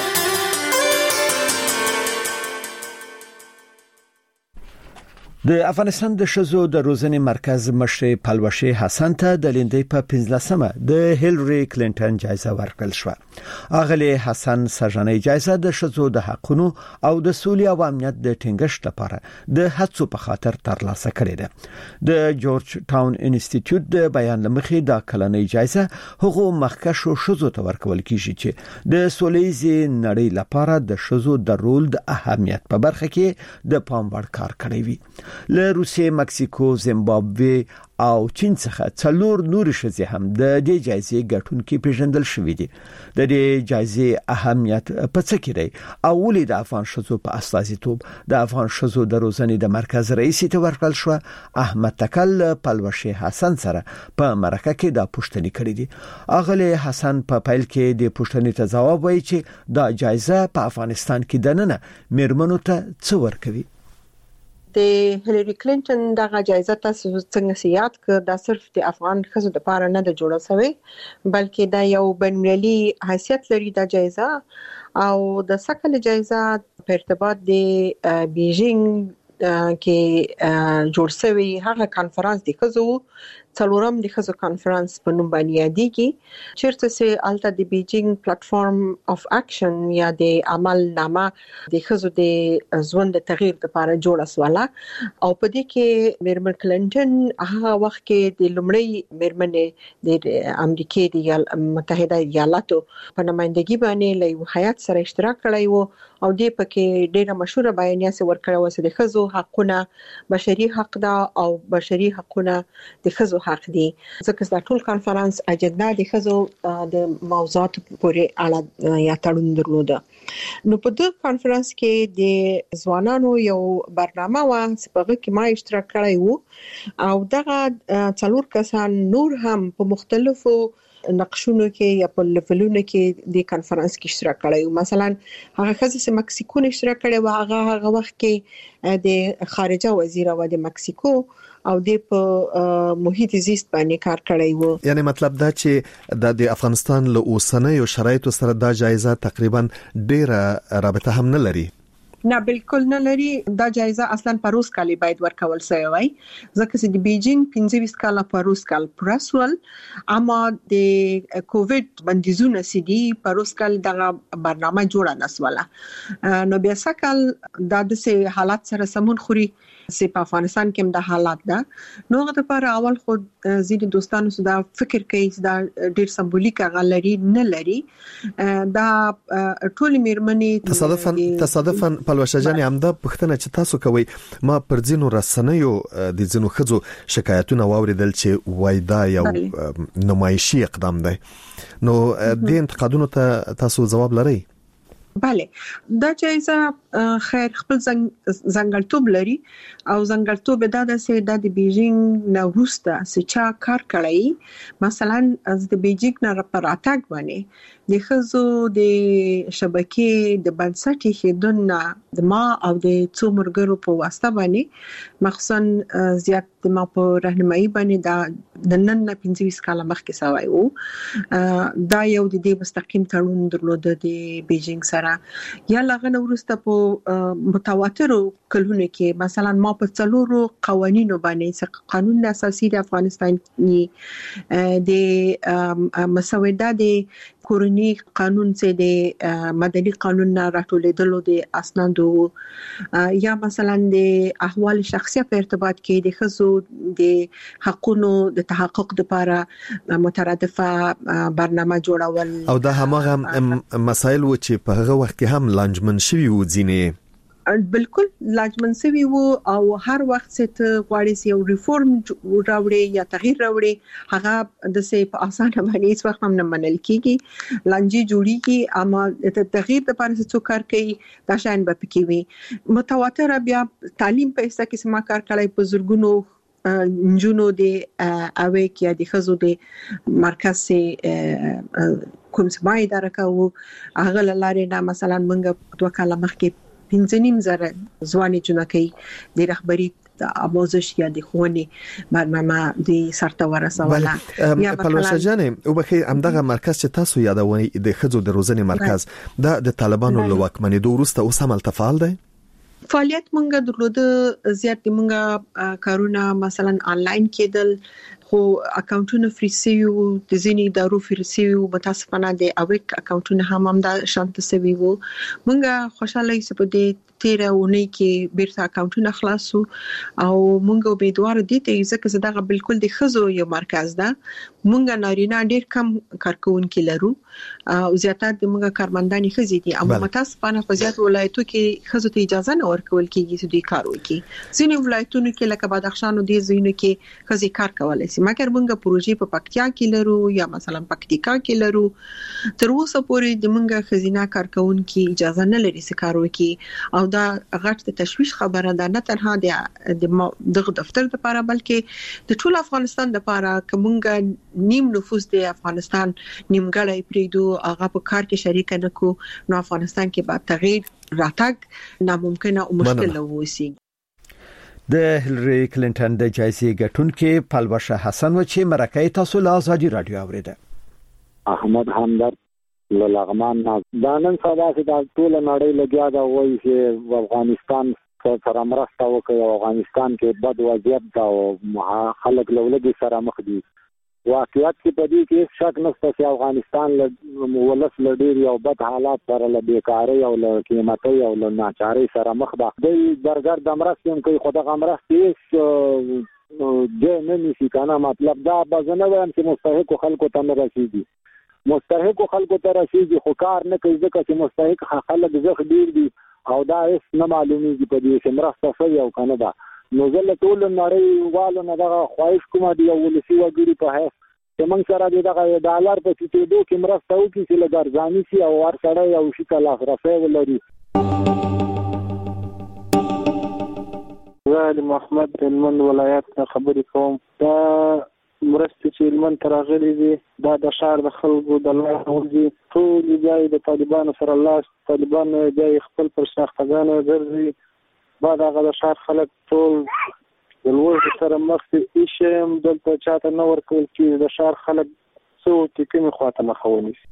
Speaker 2: د افغانستان د شزو د روزنې مرکز مشر پلوشي حسن ته د لیندې په پنځلسمه د هیلری کلینټن جایزه ورکړل شو. اغلی حسن سرجنۍ جایزه د شزو د حقونو او د سولې او امنیت د ټینګښت لپاره د هڅو په خاطر ترلاسه کړې ده. د جورج ټاون انسټیټیوټ د بیان لمخې دا کلنۍ جایزه هغو مخکښو شزو ته ورکول کیږي چې د سولېزي نړۍ لپاره د شزو د رول د اهمیت په برخه کې د پام وړ کار کړی وي. له روسیې، مکسیکو، زیمبابوې او چین څخه څلور نور شزې هم د دې جایزې ګټونکي پیژندل شوې دي. د دې جایزې اهمیت په څه کې دی او ولې د افغان شزو په استازیتوب د افغان شزو د روزنې د مرکز رئیس ته ورکړل شو؟ احمد تکل پلوشي حسن سره په مرکه کې دا پوښتنه کړې دي. اغلی حسن په پیل کې د پوښتنې ته ځواب وایي چې دا جایزه په افغانستان کې دننه میرمنو ته څه ورکوي.
Speaker 4: د هیلری کلینټن دغه جایزه تاسو څنګه سیات کړ دا صرف د افغان ښځو لپاره نه د جوړه شوی بلکې دا یو بین‌المللي حیثیت لري د جایزه او د سکل جایزه په ارتباط د بیجینګ کې جوړ شوی هغه کانفرنس د ښځو څلورم د ښځو کانفرنس په نوم باندې یادېږي چیرته چې الته د بیجینګ پلیټفارم اف اکشن یا د عمل نامه د ښځو د ژوند د تغییر لپاره جوړه شوله او په دې کې میرمن کلینټن هغه وخت کې د لومړی میرمنې د امریکای د متحده ایالاتو په نمائندګي باندې له حیات سره اشتراک کړی وو او دې پکې ډېره مشهوره بیانیه سره ورکړه و چې د ښځو حقونه بشري حق ده او بشري حقونه د ښځو حق دي. ځکه دا ټول کانفرنس اجنډا د ښځو د موضوعات پورې اړه یا تړون درلوده. نو په دغه کانفرنس کې د ځوانانو یو برنامه و چې په هغه کې ما اشتراک کړی وو او دغه څلور کسان نور هم په مختلفو نقشونو کې یا په لیولونو کې د کانفرنس کې اشتراک کړی. مثلا هغه خزه چې مکسیکو اشتراک کړی و هغه هغه وخت کې د خارجه وزیر و د مکسیکو او د په محیط زیست باندې کار کړی وو.
Speaker 1: یعنی مطلب دا چې د افغانستان له اوسنیو شرایطو سره دا جایزه تقریبا ډیره رابطه هم نه لري.
Speaker 4: نه بالکل نه لري. دا جایزه اصلا پروس کالی باید ورکول شوی وای ځکه چې د بیجینګ پنځه ویشت کاله پروس کال پرسول اما د کووډ بندیزونه سدي پروس کال دغه برنامه جوړه نسواله. نو بیا سکل د دې حالات سره سمون خوري چې په افغانستان کې هم د حالات ده نو غته پر اول خود ځینې دوستانو سره فکر کوي چې دا ډیر سمبولیک غلري نه لري. دا ټول میرمنې
Speaker 1: تصادفاً تصادفاً پلوشه جان همدا پښتنه چې تاسو کوي ما پر ځینو رسنیو د ځینو خزو شکایتونه واوریدل چې وای دا یو نمایشي اقدام دی. نو د انتقادونو ته تاسو جواب لرئ؟
Speaker 4: bale دا جایزه خیر خپل ځانګړتوب لري او ځانګړتوب دا ده چې د بیجینګ نه وروسته چې چا کار کړی مثلا از د بیجینګ نه پر اتاک باندې د خزو د شبکې د بنسټي خدونه د ما او د څو مرګرو په واسطه باندې مخصوصا زیات د ما په راهنمایي باندې دا د نن نه پنځه ویشت کاله مخکې سوی وو دا یو د دې مستقیم تړون درلود د بیجینګ سره یا لغنه ورسته په متواترو کلونو کې مثلا ما په څلورو قوانینو باندې قانون اساسي د افغانستان د مسوده د کورنی قانون چې د مدني قانون نه راټولېدلو د اسنادو یا مثلا د احوال شخصي په ارتباط کې د خزو د حقوقو د تحقق لپاره مترادفه برنامه جوړول
Speaker 1: او دا همغه مسایل و چې په هغه وخت کې هم لانجمن شوي و ځینې
Speaker 4: بالکل لاجمن سوي وو او هر وخت چې غواړي یو ریفورم راوړي یا تغییر راوړي هغه د سه په اسانه باندې هیڅ وخت هم نه منل کیږي لانجی جوړیږي اما د تغییر لپاره څه کار کوي دا شاین به پکې وي متواتر بیا تعلیم په اساس کې سما کار کوي په زرګونو نجونو د اوي کې د خزو د مرکز سه کوم سمای درکاو هغه لاره نه مثلا منګه دوه کاله مخکې پنځه نیم زره ځواني جنکې د رهبری د اموزش یا د ښوونې برنامه د سرته ورسوله
Speaker 1: یا پلوشه جانې او بخي همدغه مرکز چې تاسو یادونی د خځو د روزنې مرکز د د طالبانو له واکمنۍ وروسته اوس هم تفعال دی
Speaker 4: فعالیت مونږه درلوده زیات مونږه کارونه مثلا آنلاین کېدل خو اکاونټونه فری سیو د ځینې ادارو فری سیو متاسفانه د اویک اکاونټونه هم هم د شانت سوي وو مونږه خوشاله یې په دې تیره ونی کې بیرته اکاونټونه خلاصو او مونږ به دوار دي ته ځکه چې دا بالکل د خزو یو مرکز ده مونږ نارینه ډیر کم کارکونکو لرو او زیاتات د مونږ کارمنداني خزي دي اما متاسفانه په زیات ولایتو کې خزو ته اجازه نه ورکول کیږي چې دوی کار وکړي ځینې ولایتونو کې لکه بدخشان او د زینو کې خزي کار کولای شي مګر مونږ پروژې په پکتیا کې لرو یا مثلا پکتیکا کې لرو تر اوسه پورې د مونږ خزینه کارکونکو اجازه نه لري چې کار وکړي او دا غټ د تشویش خبره ده نه تنها د دغه دفتر لپاره بلکې د ټول افغانستان لپاره کومګه نیم نفوس د افغانستان نیمګړی پریدو هغه په کار کې شریک نه کو نو افغانستان کې به تغییر راتګ ناممکنه او مشکل ووسی
Speaker 2: د هیلری کلینټن د جایزې ګټونکې پلوشه حسن و چې مرکه تاسو له ازادي رادیو اوریده
Speaker 16: احمد همدرد لغمان دا نن سبا چې د ټول نړۍ لګیا دا وایي چې افغانستان سره مرسته وکړي او افغانستان کې بد وضعیت دا او خلک لولګي سره مخ دي واقعیت کې په دې کې شک نشته چې افغانستان له ولس لډیر یو بد حالات سره له بیکاری او له قیمتي او له ناچاري سره مخ ده د برګر د مرستې کوي خدای غمرستي د نه نشي کنه مطلب دا بزنه وایم چې مستحق خلکو ته نه رسیدي مستحق خلکو ته رسیدي خو کار نه کوي ځکه چې مستحق خلک زخ ډیر دي او دا هیڅ نه معلومیږي په دې چې مرسته شوی او کنه دا نو زله ټول نړۍ والو نه دا خواهش کوم دی او ولسی وګړي په هیڅ چې موږ سره د ډالر په سیټېدو کې مرسته وکړي چې لګرځاني شي او هر سړی او شي ته لاسرسی ولري
Speaker 17: زه د محمد هلمند ولایت څخه خبرې کوم دا مرستې چې هلمند ته راغلي دي دا د ښار د خلکو د لاسه ورځي ټول بیا د طالبانو سره لاس طالبان بیا خپل پر شاختګانو ګرځي بعد هغه د ښار خلک ټول د لوږې سره مخ دي هېڅ هم دلته چاته نه ورکول کېږي د ښار خلک څه وکړي کومې خواته مخه ونیسي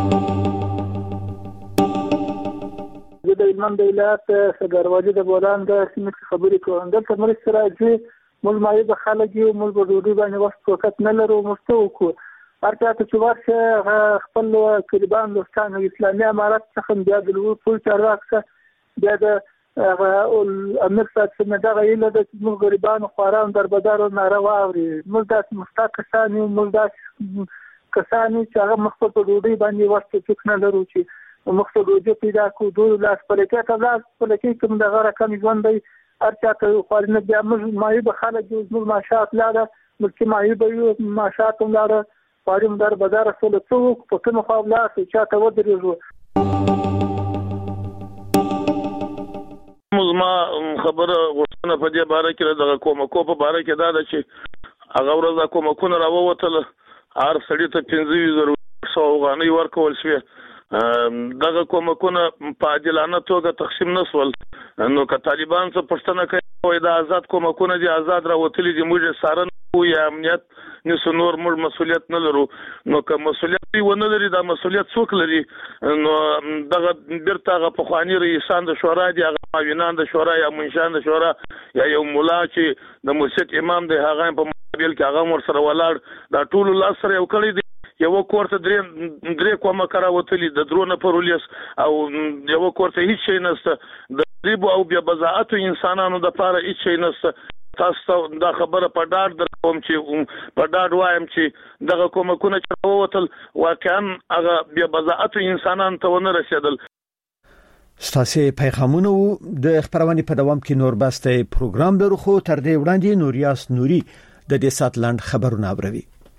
Speaker 17: زه د هلمند د ولایت دروازې د بولان د سیمې څخه خبرې کوم دلته مرستې راځي موږ مایه خلک یو موږ په ډوډۍ باندې وخت وخت نه لرو موږ څه وکړو هر چاته چې ورشه خپل طالبان دوستان اسلامي امارات څخه بیا د لوی پول چارواکي بیا د امیر صاحب څخه دا غوښتل چې موږ غریبانو خواران دربدارو ناروا اوري موږ داسې مستقصان یو موږ داسې کسان چې هغه مخ په ډوډۍ باندې وخت څخه نه لرو چې مخ په ډوډۍ پیدا کو دوه لاس په لکه ته لاس په لکه کوم دغه رقم ژوند دی هر چاته خوارنه بیا موږ مایه به خلک موږ ماشات لاله ملکی مایه به ماشات لاله خواریم در بازار سره څوک په کوم خو لا چې چاته ودرېږو
Speaker 18: مزما خبره غوښتنه په دې باره کې د کومکو په باره کې دا ده چې هغه ورځ کومکونه راووتل هر سړی ته پنځه زره سوغاني ورکول شوی دغه کومکونه په عادلانه توګه تقسیم نسول نو که طالبان څه پښتنه کوي دا آزاد کومکونه دي آزاد راوتلي دي موږ سارن یا امنیت نس نور موږ مسولیت نه لرو نو که مسولیت ونه لري دا مسولیت څوک لري نو دغه بیرته غو په خواني رئیسان د شورا دي هغه معاونان د شورا یا منشان د شورا یا یو مولا چې د مسجد امام دی هغه په مقابل کې هغه ور سره ولاړ دا ټول لاس سره یو کړی دی یو کوړه درې درې کومه کراوتلی د درونه پرولیس او یو کوړه هیڅ شي نشته د ریبو او بیا بزاعت انسانانو د لپاره هیڅ شي نشته تاسو دا خبره په ډاډ در کوم چې په ډاډ وایم چې دغه کومکونه چې ووتل واقعا هغه بیا بزاعت انسانانو ته ونه رسیدل.
Speaker 2: ستاسو پیغامونه د خبرونه په دوام کې نور بسته پروګرام لرو خو تر دې وړاندې نوریاس نوري د دې ساتلند خبرونه اوروي.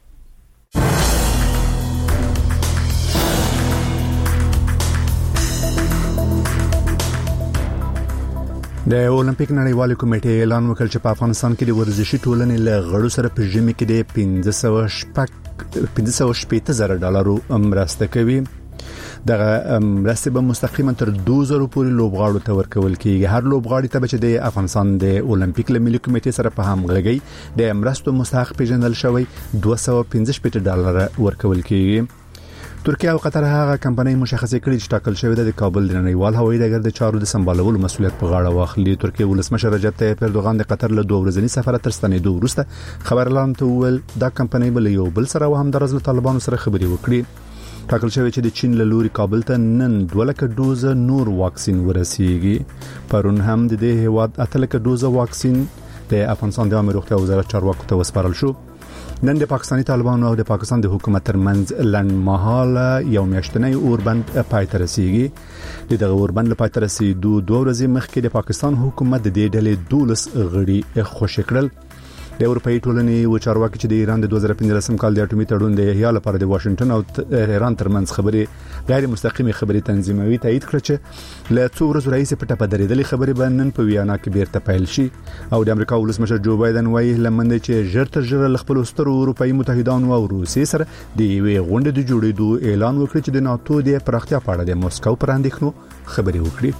Speaker 5: د اولمپیک نړیوال کمیټې اعلان وکړ چې په افغانستان کې د ورزشي ټولنې له غړو سره په ژمي کې د پنځه سوه شپږ زره ډالرو مرسته کوي. دغه مرسته به مستقیما تر دوه زره پورې لوبغاړو ته ورکول کیږي. هر لوبغاړي ته چې د افغانستان د اولمپیک ملي کمیټې سره په همغږي د مرستو مستحق پیژندل شوی دوه سوه پنځه شپږ ډالر ورکول کیږي. ترکیه او قطر هغه کمپنۍ مشخصه کړې چې ټاکل شوې ده د کابل د نړیوال هوایي ډګر د چارو د سمبالولو مسؤلیت په غاړه واخلي. ترکیه ولسمشر رجب طیب اردوغان د قطر له دوه ورځني سفر تر ستنېدو وروسته خبر اعلان ته ویل دا کمپنۍ بل یو بل سره هم د رزل طالبانو سره خبري وکړي. ټاکل شوې چې د چین له لوري کابل ته نن دوه لک دوزه نور واکسین ورسیږي. پرون هم د دې هواد اته لک دوزه واکسین د افغانستان د عامه روغتیا وزارت چارواکو ته وسپارل شو. نن د پاکستاني طالبانو او د پاکستان د حکومت ترمنځ لنډمهاله یو میاشتنی اوربند پای ته رسیږي. دغه اوربند پای ته رسیدو دوه ورځې مخکې د پاکستان حکومت د دې ډلې دولس غړي خوشی کړل. د اروپאי ټولنې و چارواکي چې د ایران د دوه زره پنځلسم کال د اټومي تړون د احیا لپاره د واشنگټن او ایران ترمنځ خبرې غیر مستقیمه خبرې تنظیموي تایید کړ چې له څو ورځې راځي په ټاپه درېدلې خبرې به نن په ویانا کې بیرته پیل شي او د امریکا ولسمشر جو بایدن وایي لمنده چې ژر تر ژره له خپل سترو اروپאי متحدانو او روسیې سره د یوې غونډې د جوړېدو اعلان وکړ چې د ناتو د پراختیا په اړه د موسکو پر اندېښنو خبرې وکړي.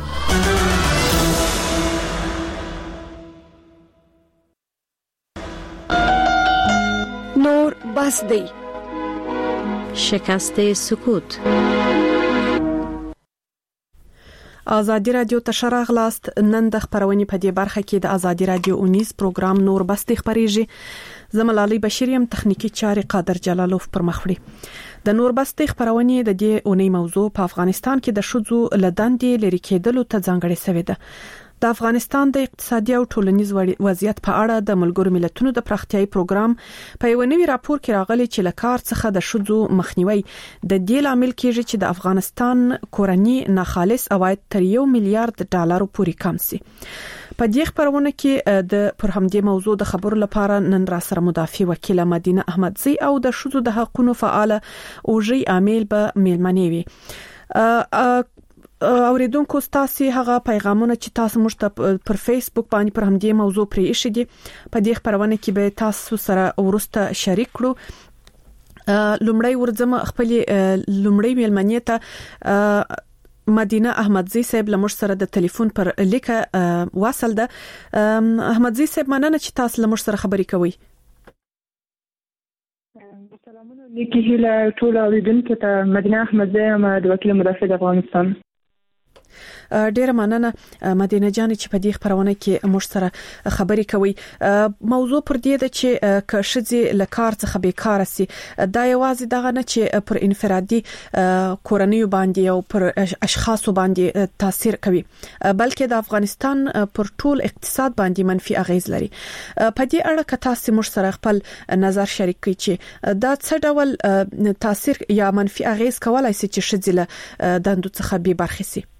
Speaker 13: بس دی
Speaker 19: شکست سکوت.
Speaker 13: ازادي رادیو تشرا غلاست نن د خبرونې په دې برخه کې د ازادي رادیو اونیز پروګرام نور بس دی خبريږي. زملالي بشریم تخنیکی چاري قادر جلالوف پر مخوړي. د نور بس دی خبرونې د دې اونۍ موضوع په افغانستان کې د شذو لداندې لري کېدلو ته ځانګړې شوې ده. د افغانستان د اقتصادي او ټولنیز وضعیت په اړه د ملګرو ملتونو د پراختیاي پروګرام په یو نوي راپور کې راغلي چې لکار څخه د شذو مخنیوي د دې لامل کېږي چې د افغانستان کورنی ناخالص عواید تر یو میلیارډ ډالر پورې کم شي. په دې خبرونه کې د پر همدې موضوع د خبرو لپاره نن را سره مدافع وکیل مدینه احمدزی او د شذو د حقوقو فعال اوجي عامل به میلمنې وي. اوریدونکو تاسو هغه پیغامونه چې تاسو موږ ته پر فیسبوک باندې پر همدې موضوع پرې ایښی دي په دې خبرونه کې به تاسو سره ورسته شریک کړو. لومړی ورځم خپل لومړی میلمنې ته مدینه احمدزی صاحب لمر سره د ټلیفون پر لیکه واصل ده. احمدزی صاحب مننه چې تاسو لمر سره خبرې کوي.
Speaker 20: سلامونه لیکي هله ټول اوریدونکو ته مدینه احمدزی ام د وکیل مدافع د افغانستان.
Speaker 13: ډیره مننه مدینه جان چې په دې خبرونه کې موږ سره خبرې کوي. موضوع پر دې ده چې کښځي لکار څخه بیکار سي دا یوازې دغه نه چې پر انفرادي کورنۍ باندې او پر اشخاص باندې تاثیر کوي بلکې د افغانستان پر ټول اقتصاد باندې منفي اغیز لري. په دې اړه که تاسو موږ سره خپل نظر شریک کړئ چې دا څه ډول تاثیر یا منفي اغیز کولای شي چې شذ له دندو څخه به برخه سي.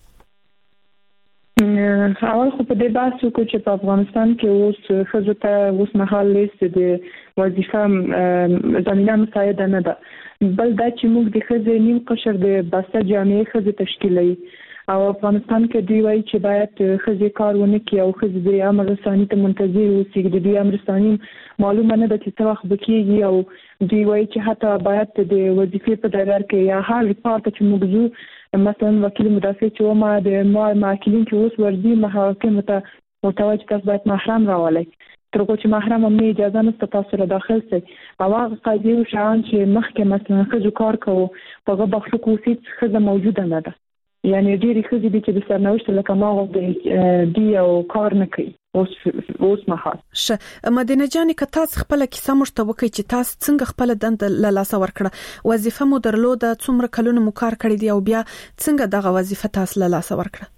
Speaker 20: اول خو په دې بحث وکړو چې په افغانستان کې اوس خزو ته اوس مهال لیست د وظیفه زمينه مساعده نه ده بل دا چې موږ د خزې نیم قشر د بسته جامعې خزې تشکیلوي او افغانستان کې دی وایي چې باید خزي کار ونه کړي او خزي د امر رساني ته منتظر اوسي. د دې امر رساني معلومه نه ده چې څه وخت بکیږي او دی وایي چې حتی باید د وظیفې په ډګر کې یا هر کار ته چې موږ مثلا وکیل مدافع چې ما د ما ماکلین چې اوس ورځي محاکمه ته متوجه تاسو باید محرم راولئ. ترڅو چې محرم هم اجازه نشته تاسو را داخل شئ. او هغه قاضي او شاهان چې مخکې مثلا خزو کار کوو په هغه بخښو کوسي خزه موجوده نه ده. یعنی ډېری خزي دي چې د سرنوشت لکه ما د دی او کار نه کوي اوس اوس مهال.
Speaker 13: ش مدینه جان که تاسو خپل کیسه مشته وکړي چې تاسو څنګه خپل دند له لاسه ورکړه، وظیفه مو درلوده، څومره کلونه مو کار کړی دی او بیا څنګه دغه وظیفه تاسو له لاسه ورکړه؟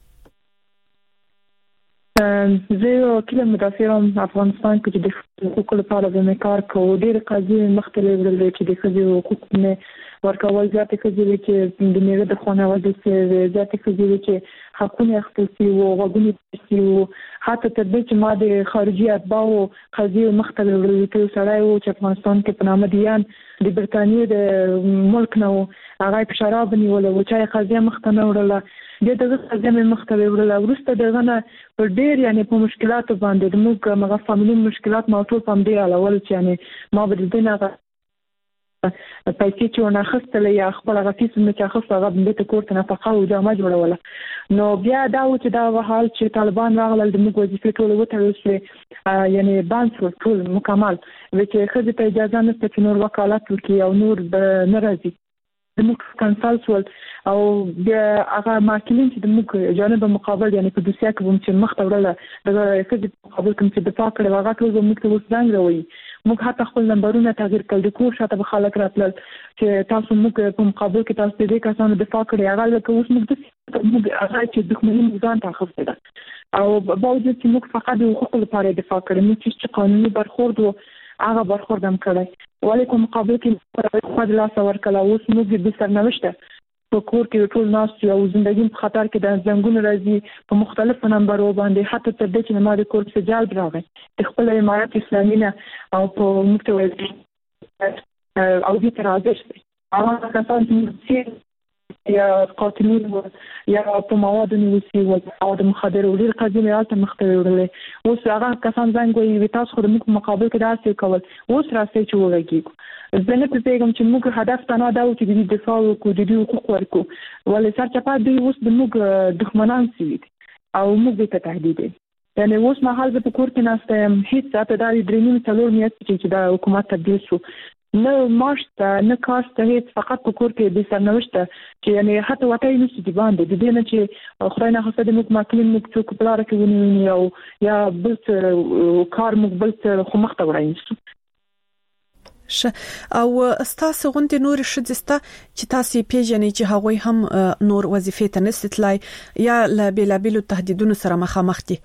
Speaker 20: زه وکیل مدافع ام افغانستان کې د حقوقو لپاره د کار کوم. ډېر قاضي مختلف ډول چې د خزي حقوق نه ورکول ځاتې خزي چې د میوه د خونه وځي چې ځاتې خزي چې حقونه اخیستل شي او غوښتنې شي. حتی تر دې چې ما د خارجي اتباعو قاضي مختلف ډول کې سړی وو چې افغانستان کې په نامه دیان د برتانیې د ملک نه وو، هغه په شراب نیول او چې قاضي مختنه وړله د دغه قضیه مختلف وړله. ورسته دغه نه پر ډېر یعنی په مشکلاتو باندې د موږ مغه فاميلي مشکلات موضوع پم دی الاول چې یعنی ما به د دینه پیسې چې ونه خستلې یا خپل غفیس مې چې خسته غو د کورت نه فقه او جامه جوړوله. نو بیا دا و چې دا حال چې طالبان راغلل د موږ وظیفې ټول وته وسه یعنی باندې ټول مکمل چې خځه ته اجازه نشته چې نور وکالت وکړي او نور نه راځي. د موږ کنسلټ ول او د هغه ماکلین چې د موږ جانب مقابل یعنی په دوسیه کې چې مخ ته وړله د خځې مقابل کوم چې دفاع کړي هغه ټول موږ ته وسنګ راوي. موږ حتی خپل نمبرونه تغییر کړل، د کور شاته به خلک راتلل چې تاسو موږ په مقابل کې تاسو دې کسانو دفاع کړي. هغه لکه اوس موږ د موږ هغه چې دښمنۍ ځان ته خفته ده او باوجود چې موږ فقط د حقوقو لپاره دفاع کړو، موږ چې قانوني برخورد وو هغه برخورد هم کړی. ولې کوم مقابل کې په خپل لاس ورکړل. اوس موږ د سرنوشت په کور کې ټول ناس یو ژوندۍ په خطر کې د زنګونو راځي په مختلفو نمبرو باندې، حتی تر دې چې ما د کور څخه جال راغی د خپل امارات اسلامي نه او په مختوي او دې تر راځي هغه کسان چې یا قاتلین یا په موادو نیوسي او د مخدر ولر قضیه یالته مختوي ورلې. اوس هغه کسان څنګه وي تاسو خو د مقابل کې داسې کول اوس راځي چې وګورئ. زه نه پېږم چې موږ هدف تنه دا و چې د دفاع وکړو، د دې حقوق ورکو، ولې سرچپه دوی اوس د موږ دښمنان سي او موږ ته تهدید دي. یعنی اوس مهال په کور کې ناسته هیڅ ته د درېنیم څلور میاشت چې د حکومت تبدیل شو نه ماشته نه کاسته هیڅ فقط په کور کې د سرنوشت چې یعنی حتی وټای نشي دی باندې د دې نه چې خدای نه خاصه د موږ ماکلین موږ څوک په لار کې ونیونی او یا بل کار موږ بل خو مخته وړاندې
Speaker 13: ش او استاسو غونډې نور شدسته چې تاسو پیژنې چې هغوی هم نور وظیفې ته نستلای یا لا بلابلو تهدیدونو سره مخامخ دي.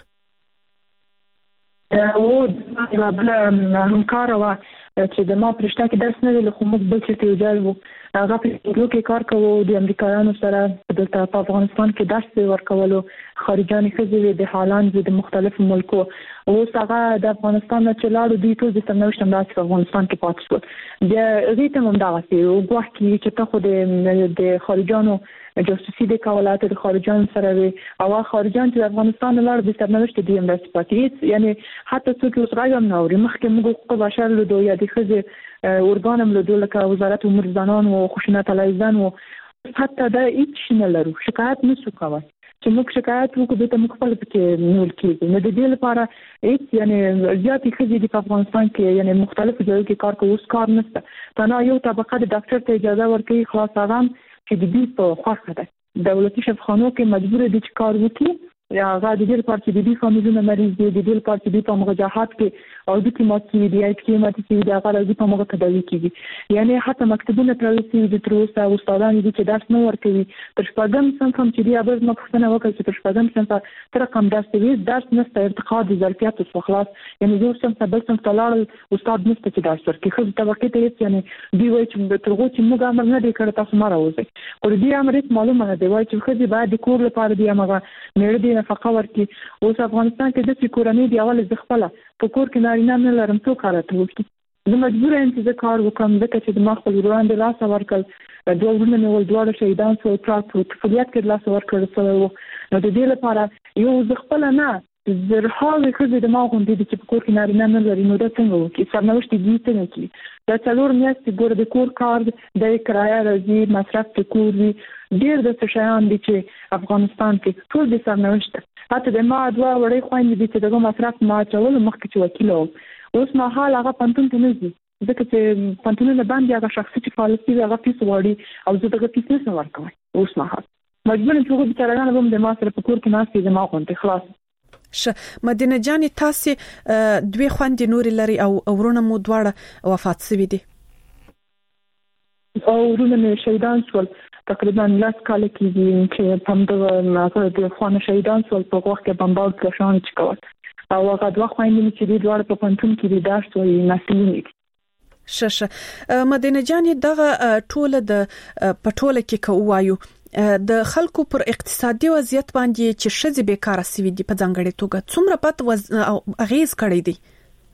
Speaker 20: او بل همکار وا چې د ما پرشته کې درس نه لري خو موږ بل څه ته وځو هغه په کې کار کوو د امریکایانو سره د افغانستان کې درس ورکولو خارجاني خزي د حالان د مختلفو ملکو او څنګه د افغانستان نه چلاړو د ټول د سرنوشت انداز په افغانستان کې پاتې شو. د ریته هم دا واسي او ګواکې چې ته خو د د خارجانو جاسوسي د کولاته د خارجان سره وي او خارجان چې افغانستان لاره د سرنوشت دی هم راځي پاتې یعنی حتی څوک اوس راغم نو مخکې موږ حقوق بشر له دوی د خزي اورګانم له دوی لکه وزارت امور زنان او خشونت علیه زن او حتی دا هیڅ نه لرو شکایت نشو کوي چې موږ شکایت وکړو ته موږ خپل پکې نور کېږي نو د دې لپاره هیڅ یعنی زیاتې خزي د افغانستان کې یعنی مختلفو ځایونو کې کار کوي اوس کار نشته تنها یو طبقه د ډاکټر ته اجازه ورکړي خلاص هغه چې د دې په خوښه ده دولتي شفاخانو کې مجبور دي چې کار وکړي یا هغه د دې لپاره چې د دې فامیلونو مریض دي د دې لپاره چې په مغجاحات کې او د کیمات کې دی آی پی ماته کې د هغه د په مغه تداوی کیږي یعنی حتی مکتبونه ترلاسي د تروسه او استادان دي چې درس نه ورکوي تر شپږم صنف هم چې دی ابد ما پښتنه وکړي چې تر شپږم صنف تر رقم درس دی درس نشته ارتقا د ظرفیت او خلاص یعنی یو صنف بل صنف تلار استاد نشته چې درس ورکړي خو طبقه ته یعنی دی وایي چې ترغو چې موږ امر نه دی کړی تاسو ما راوځي او دې امر هیڅ معلومه نه دی وایي چې خو دې باید د کور لپاره دی هغه مېړه دی نفقه ورکړي اوس افغانستان کې د کورنۍ دی اول ځخپله په کور کې نارینه نه لرم څو کارته وکړي زه مجبور یم چې زه کار وکړم ځکه چې د ما خپل وړاندې لاس ورکړل دوه ورونه مې ول دواړه شهیدان شول پراته وو طفولیت کې لاس ورکړل شوی وو نو د دې لپاره یو زه خپله نه زرهاوې ښځې د ما غوندې دي چې په کور کې نارینه نه لري نو دا څنګه وکړي سرنوشت یې دوی څنګه کړي دا څلور میاشتې ګوره د کور کار د کرایه راځي مصرف د کور وي ډېر داسې شیان دي چې افغانستان کې ټول د سرنوشت حتی د ما دوه وړې خویندې دي چې دغه مصرف ما اچولو مخکې چې وکیله وم اوس مهال هغه پوهنتون ته نه ځي ځکه چې پوهنتونونه باندې هغه شخصي چې فعالیت کوي هغه فیس غواړي او زه دغه فیس نشم ورکوی اوس مهال مجبور یم چې هغوی بېچارهګانې به هم د ما سره په کور کې ناست دي زما غوندې خلاص
Speaker 13: ش مدینه جان تاسو دوی خوندې نور لري او ورونه مو دواړه وفات شوي دي
Speaker 20: او ورونه مې شهیدان شول تقریبا لاس کال کې چې په دغه د خوانه شهیدان شول په وخت کې بمبار کشان چې کول او هغه دوه خويندې چې دواړه په پنځون کې درس وایي نسلونه
Speaker 13: ششه مدینه جان دغه ټوله د پټوله کې کوایو د خلکو پر اقتصادي وضعیت باندې چې شذ بیکاره سوي دي په ځانګړي توګه څومره پات وز... اغیز کړی دي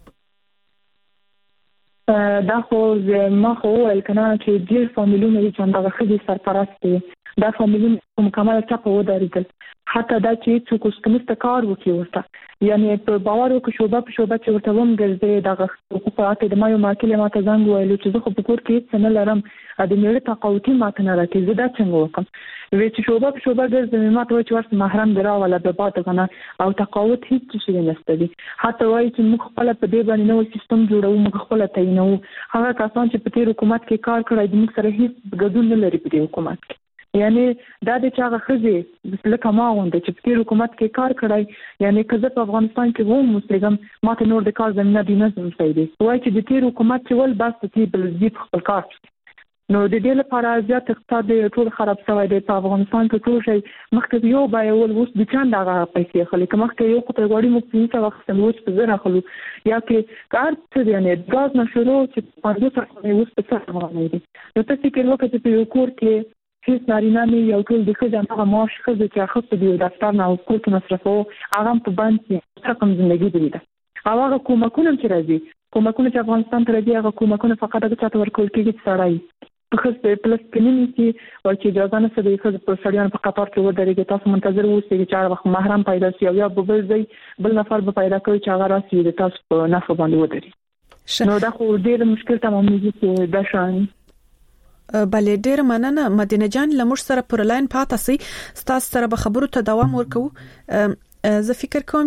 Speaker 20: دا خو ما خو ول کنه چې ډیر فامیلونه چې دغه خدي سرپرست دي دا فامیلونه مکمل ټاپه ودرېدل حتی دا چې څوک ستمست کار وکي ورته یعنی په باور وکړو شوبه په شوبه چې ورته وم ګرځي دغه حقوقات د مایو ماکله ماته زنګ ویلو چې زه خو په کور کې څه نه لرم د میړه تقاوتي ماته نه راکې زه دا څنګه وکم وی چې شوبه په شوبه ګرځي ماته وایي چې ورته محرم درا ولا به پات غنه او تقاوت هیڅ څه نشته دي حتی وایي چې موږ خپل په دې باندې نو سیستم جوړو موږ خپل تعینو هغه کسان چې په تیر حکومت کې کار کړی دي موږ سره هیڅ ګډون نه لري په دې حکومت کې یعنی دا د چا غخزي لکه ما غونډه چې په حکومت کې کار کړای یعنی که زه په افغانستان کې ووم مسلم ماته نور د کار زمينه دی نه زموږ دی وای چې د تیر حکومت چې ول بس ته بل زی خپل کار نو د دې لپاره زیات اقتصاد ټول خراب شوی دی په افغانستان کې ټول شي مخکې یو بای ول اوس د چاند هغه پیسې خلک مخکې یو خپل غوړي مو په څه وخت مو په زره خلو یا کې کار څه یعنی غاز نشرو چې په دې سره اوس په څه باندې دي نو تاسو کې وکړئ چې په یو کور کې هیڅ نارینه نه یو ټول د خځه هغه معاش خځه چې هغه په دې دفتر نه او کور کې مصرفو هغه په باندې رقم ژوندۍ دی دا هغه کومکونه چې راځي کومکونه چې افغانستان ته راځي هغه کومکونه فقط هغه چاته ورکول کېږي چې سړی په خځه پلس کمینټي او چې اجازه نه سده خځه په سړیان په قطار کې ودرېږي تاسو منتظر اوسئ چې هغه وخت محرم پیدا شي او یا بل ځای بل نفر به پیدا کوي چې هغه راسي د تاسو په نفع باندې ودرېږي نو دا خو ډېر مشکل تمامېږي چې دا شان
Speaker 13: بله ډیر مننه مدینه جان لمر سره پر لاین پاتې سي ستاسو سره به خبرو ته دوام ورکو زه فکر کوم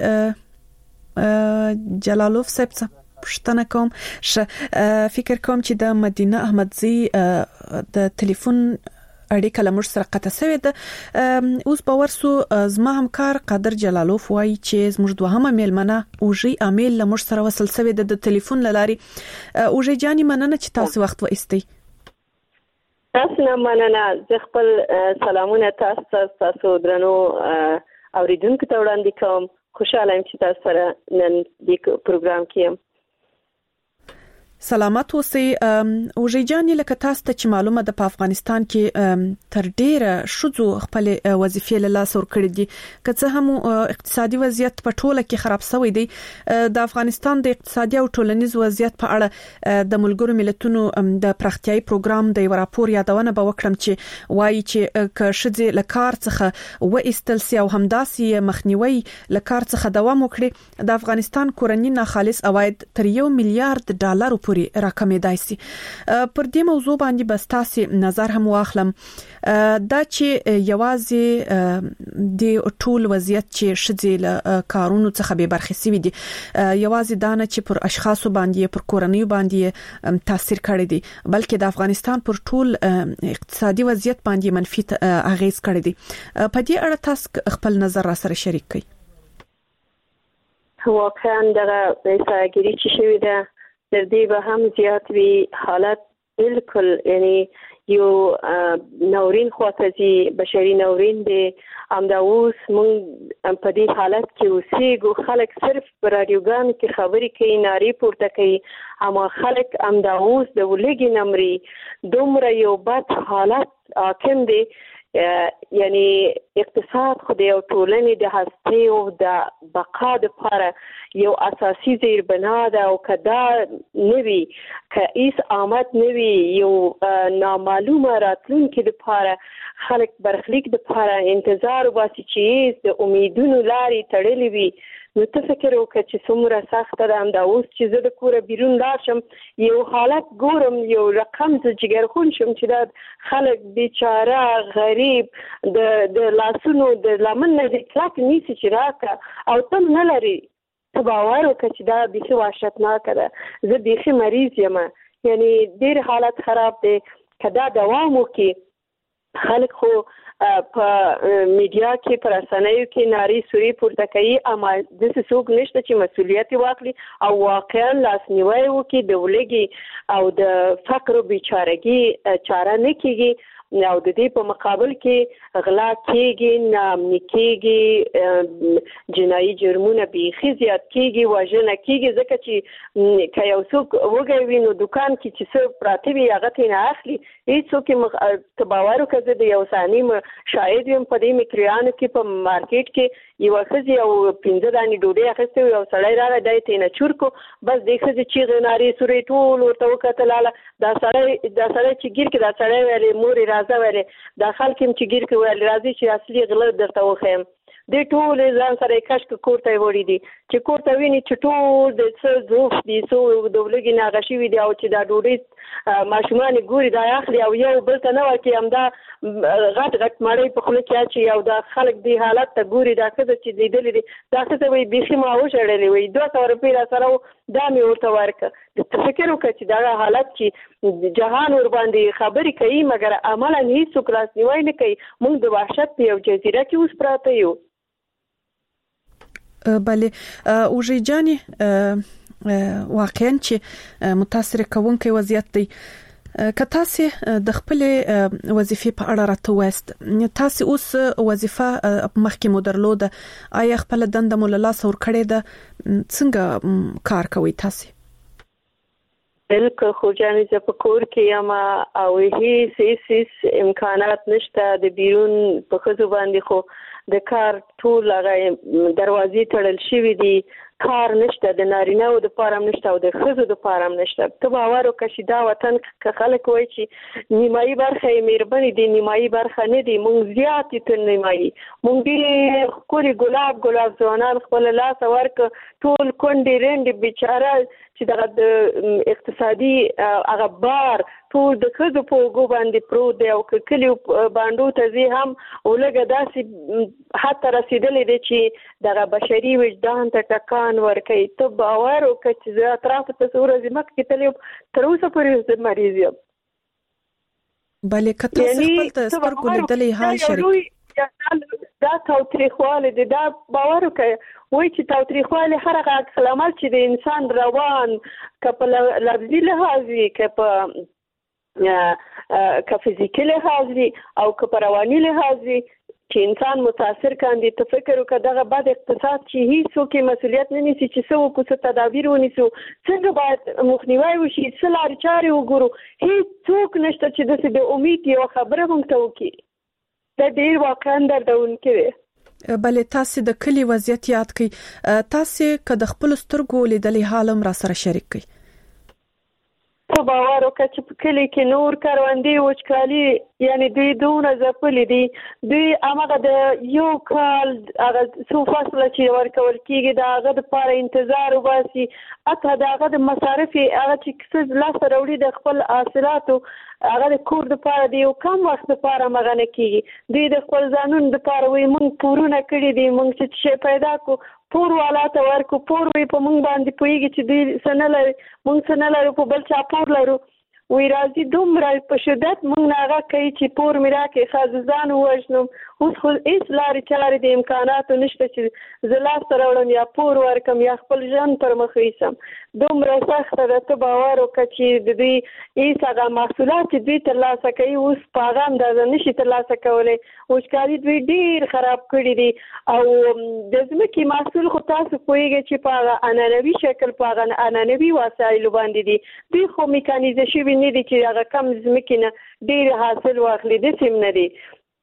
Speaker 13: چې جلالوف صاحب پښتنه کوم ش فکر کوم چې د مدینه احمدزي د ټلیفون اړیکه لمر سره قطع شوې ده اوس باور سو زما همکار قادر جلالوف وایي چې زموږ دوهمه میلمنه اوجي امیل لمر سره وصل شوې ده د ټلیفون لاري اوجي جاني مننه چې تاسو وخت وایستئ
Speaker 19: تاسو نه مننه زه خپل سلامونه تاسو تاسو درنو اوریدونکو ته وړاندې کوم خوشاله یم چې تاسو سره نن د پروګرام کې یم
Speaker 13: سلامت اوسئ اوجي جاني لکه تاسو ته چې معلومه ده په افغانستان کې تر ډیره شذو خپل وظیفې له لاس ور کړې دي که څه هم اقتصادي وضعیت په ټوله کې خراب شوی دی د افغانستان د اقتصادي او ټولنیز وضعیت په اړه د ملګرو ملتونو د پراختیايي پروګرام د یو راپور یادونه به وکړم چې وایي چې که شذې له کار څخه و ایستل سي او همداسي مخنیوي له کار څخه دوام وکړي د افغانستان کورنی ناخالص عواید تر یو میلیارډ ډالر پورې راکمېدای شي پر دې موضوع باندې بس تاسو نظر هم واخلم دا چې یوازې د ټول وضعیت چې شذې له کارونو څخه به برخې سوي دي یوازې دا نه چې پر اشخاصو باندې پر کورنۍ باندې تاثیر کړی دی بلکې د افغانستان پر ټول اقتصادي وضعیت باندې منفي اغیز کړی دی په دې اړه تاسو خپل نظر را سره شریک کړئ
Speaker 19: واقعا دغه پیساګری چې شوی ده در دې به هم زیات وی حالت بالکل یعنی یو نورین خواتزي بشري نورین دی امدا اوس مونږ په دې حالت کې اوسېږو خلک صرف په رادیوګان کې خبرې کوي ناری پورته کوي اما خلک امدا اوس د ولګي نمرې دومره یو بد حالت حاکم دی یعنی اقتصاد خو د ټولنې د هستي او د بقا لپاره یو اساسي زیربنا ده او کدا نوي کایس آمد نوي یو نامعلومه راتلونکي لپاره خلک برخلیک لپاره انتظار واسي چې د امیدونو لاري تړلې وي نو ته فکر وکړه چې څومره سخته ده همدا اوس چې زه د کوره بیرون لاړ شم یو حالت ګورم یو رقم زه جګرخون شم چې دا خلک بیچاره غریب د د لاسونو د لمن نه د کلاک نیسي چې راکړه او تم نه لري ته باور وکړه چې دا بیخي وحشتناکه ده زه بیخي مریض یم یعنی ډېر حالت خراب دی که دا دوام وکړي خلک خو په میډیا کې پر رسنیو کې ناري سوري پورته کوي اما د څوک نشته چې مسولیت واخلي او واقعا لاسنیوي وکړي د ولګي او د فقر او بیچارهګي چاره نه کیږي او د دې په مقابل کې غلا کېږي نامني کېږي جنایي جرمونه بیخي زیات کېږي وژنه کېږي ځکه چې که یو څوک وږی وي نو دکان کې چې څه پراته وي هغه ترې نه اخلي هېڅوک یې ته باور وکړه زه د یو ثاني شاهد یم په دې مکریانو کې په مارکیټ کې یوه ښځې او پنځه دانې ډوډۍ اخیستې وي او سړی راغی دا یې ترېنه چور کړو بس دې ښځې چیغې نارې سورې ټول ورته وکتل دا سړی دا سړی چې ګیر کړي دا سړی ویلې مور یې راځه ویلې دا خلک هم چې ګیر کړي ویلې راځي چې اصلي غله درته وښیم دې ټول ځان سره یې کشک کور ته یې وړي دي چې کور ته ویني چې ټول د څه ظروف دي څو د ولږې ناغه شوي دي او چې دا ډوډۍ ماشومان یې ګوري دا اخلي او یو بل ته نه ورکړي همدا غټ غټ مړۍ په خوله کې اچوي او دا خلک دې حالت ته ګوري دا ښځه چې لیدلې دي دا ښځه وایي بیخي ما وژړلې وایي دوه سوه روپۍ را سره دا مې ورته ورکړه ته فکر وکړه چې دا حالت چې جهان ورباندې خبرې کوي مګر عملا هېڅوک لاسنیوی نه کوي موږ د وحشت په یو جزیره کې اوس پراته یو
Speaker 13: بله اوژې جانې واقعا چې متاثر کوونکی وضعیت دی که تاسو د خپل وظیفې په اړه راته وایست تاسو اوس وظیفه مخکې مو درلوده آیا خپل دنده مو له لاسه ورکړې ده څنګه کار کوئ تاسو
Speaker 19: بالکل خو جانې زه په کور کې یم او هیڅ هیڅ امکانات نشته د بیرون په ښځو باندې خو د کار ټول هغه دروازې تړل شوي دي کار نشته د نارینه‌و دپاره هم نشته او د ښځو دپاره هم نشته ته باور وکړه چې دا وطن که خلک وایي چې نیمایي برخه یې مېرمنې دي نیمایي برخه نه دي موږ زیات یو تر نیمایي موږ ډېرې ښکلي ګلاب ګلاب ځوانان خپله لاسه ورکړه ټول کونډې رنډې بیچاره چې دغه د اقتصادي هغه بار ټول د ښځو په اوږو باندې پروت دی او که کلیو بانډو ته ځې هم ولږه داسې حد ته رسېدلی دی چې دغه بشري وجدان ته ټکان ورکوي ته باور وکړه چې زه اطرافو ته څو ورځې مخکې تللی یم تر اوسه پورې زه مریض یم
Speaker 13: بلې که تاسو خپل د سترګو لیدلی حال شریک
Speaker 19: دا تاوتریخوالی دی دا باور وکړه وایي چې تاوتریخوالی هر هغه عکس العمل چې د انسان روان که په لفظي لحاظ وي که په که فزیکي لحاظ وي او که په رواني لحاظ وي چې انسان متاثر کاندي ته فکر وکړه دغه بد اقتصاد چې هیڅوک یې مسؤلیت نه نیسي چې څه وکړو څه تدابیر ونیسو څنګه باید مخنیوی وشي څه لارې چارې وګورو هیڅوک نشته چې داسې د امید یوه خبره موږ ته وکړي دا ډېر واقعا دردونکی دی
Speaker 13: بلې تاسو د کلي وضعیت یاد کړئ تاسو که د خپلو سترګو لیدلی حال هم را سره شریک کړئ
Speaker 19: ته باور وکړه چې په کلي کې نور کروندې وچکالي یعنی دوی دونه ځپلي دي دوی هماغه د یو کال هغه څو فصله چې ورکول کېږي د هغه دپاره انتظار وباسي حتی د هغه د مصارف هغه چې څه لاسته راوړي د خپل حاصلاتو هغه د کور دپاره د یو کم وخت دپاره هماغه نه کېږي دوی د خپل ځانونو دپاره وایي موږ پورونه کړي دي موږ چې شی پیدا کړو پور والا ته ورکو پور وی په موږ باندې پوهېږي چې دوی څه نه لري موږ څه نه لرو په بل چا پور لرو وی راځي دومره په شدت موږ نه هغه کوي چې پور مې راکړې ښه زه ځان ووژنم اوس خو هېڅ لارې چارې د امکاناتو نشته چې زه لاسته راوړم یا پور ورکړم یا خپل ژوند پر مخ یوسم دومره سخته ده ته باور وکړه چې د دوی هېڅ هغه محصولات چې دوی ترلاسه کوي اوس په هغه اندازه نشي ترلاسه کولی وچکالي دوی ډېر خراب کړي دي او د ځمکې محصول خو تاسو پوهېږئ چې په هغه عنعنوي شکل په هغه عنعنوي وسایلو باندې دي دوی خو میکانیزه شوي نه دي چې هغه کم ځمکې نه ډېر حاصل واخلي داسې هم نه دي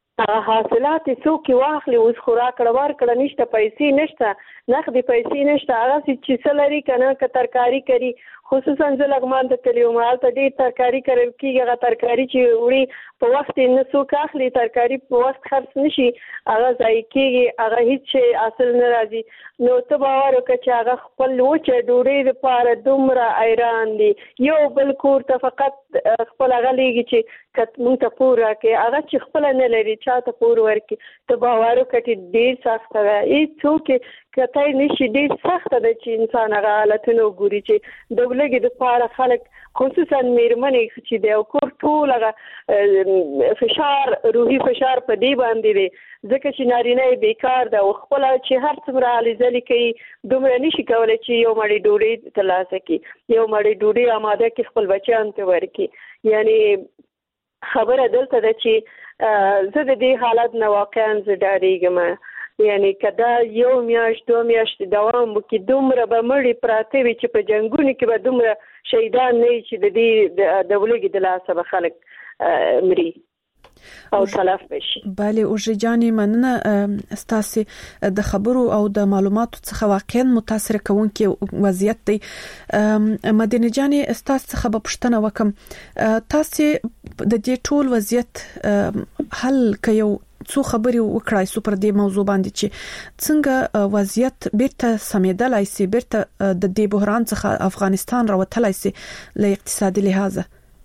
Speaker 19: حاصلات څوک واخلي اوس خوراک ور کړه نشته پیسې نشته نقدي پیسې نشته هغه چې سلري کنه ک ترکاری کوي خصوصا چې لګمان د کلیو مال ته ډېر ترکاری کوي کیږي هغه ترکاری چې وړي په وخت نه څوک اخلي ترکاری په وخت خرڅ نشي هغه ځای کیږي هغه هیڅ اصل نه راځي نو ته باور وکړه چې هغه خپل وچه ډوډۍ لپاره دومره ایران دي یو بل کور ته فقط خپل هغه لګي چې کتمون ته پورا کې هغه چې خپل نه لري چاته پور ورکي ته باور وکړه ډېر سخت ده هیڅ څوک کته نشي ډېر سخت ده چې انسان هغه حالتونه وګوري چې د ولګي د پاره خلک خصوصا میرمنې چې د کور ټول هغه فشار روحي فشار په دی باندې دی ځکه چې نارینه بیکار ده او خپل چې هر څومره علي کوي دومره نشي کولای چې یو مړی ډوډۍ ترلاسه کړي یو مړی ډوډۍ آماده کړي خپل بچیان ته ورکړي یعنی خبره دلته ده چې زه د دې حالت نه واقعا زه ډارېږم یعنی کدا یو میاشت دو میاشت دوام وکړي دومره به مړي پراته وي چې په جنگونو کې به دومره شهیدان نه چې د دې د ولګي د لاسه به خلک مري او تلف بشي.
Speaker 13: بله اوژه جانې مننه ستاسو د خبرو او د معلوماتو څخه واقعا متاثر کوونکې وضعیت دی. مدینه جانې ستاسو څخه به پوښتنه وکم تاسو د دې ټول وضعیت حل کيو څو خبري وکړای سو پر دې موضوع باندې چې څنګه وضعیت بیرته سمېدلای سي بیرته د دې بحران څخه افغانستان راوتلای سي له اقتصادي لحاظه.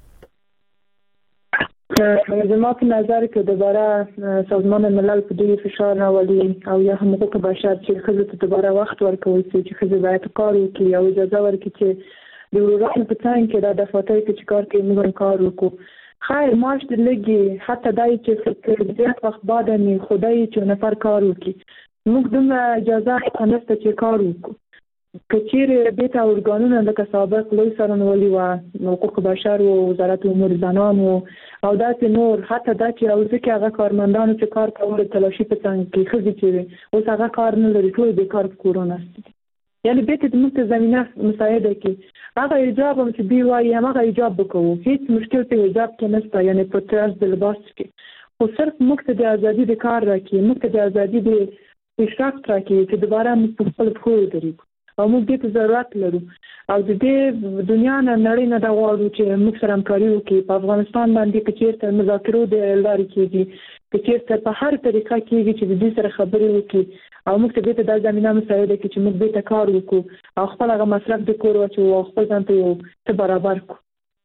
Speaker 20: زما په نظر کې دوباره سازمان ملل په دې فشار راولي او یا هم حقوق بشر چې خزه ته دوباره وخت ورکوي چې خزه باید کار وکړي او اجازه ورکړي چې د ورورانو په څنګ کې د دفاتر کې چې کار کوي موږ کار وکړو. خیر ماش د لګي حتی دای چې فکر زیات وخت بعد نه خدای چې نفر کار وکړي موږ دومره اجازه نشته چې کار وکړو. کچیر بیت اورګانونه د سابق لوی سرنوالي و حقوق بشر او وزارت امور زنانو او داسې نور حتی دا چې راوځي کې هغه کارمندانو چې کار کول تلاشي په څنګه کې خزي چې اوس هغه کار نه لري ټول بیکار کورونه یعنی بیت د مت زمينه مساعده کې هغه ایجاب هم چې بي وايي هغه ایجاب وکړو هیڅ مشکل په ایجاب کې نشته یعنی په طرز د لباس کې خو صرف موږ د ازادي د کار راکې موږ د ازادي د اشتراک راکې چې دوباره موږ په خپل خو درې او موږ دې ته ضرورت لرو او د دې دنیا نه نړۍ نه دا غواړو چې موږ سره همکاري وکړي په افغانستان باندې کې چیرته مذاکرو د لارې کېږي چې چیرته په هر طریقه کېږي چې د دې سره خبرې وکړي او موږ ته د زمينه مساعده کې چې موږ به ته کار وکړو او خپل هغه مصرف د کور او خپل ځان ته یو څه برابر کړو.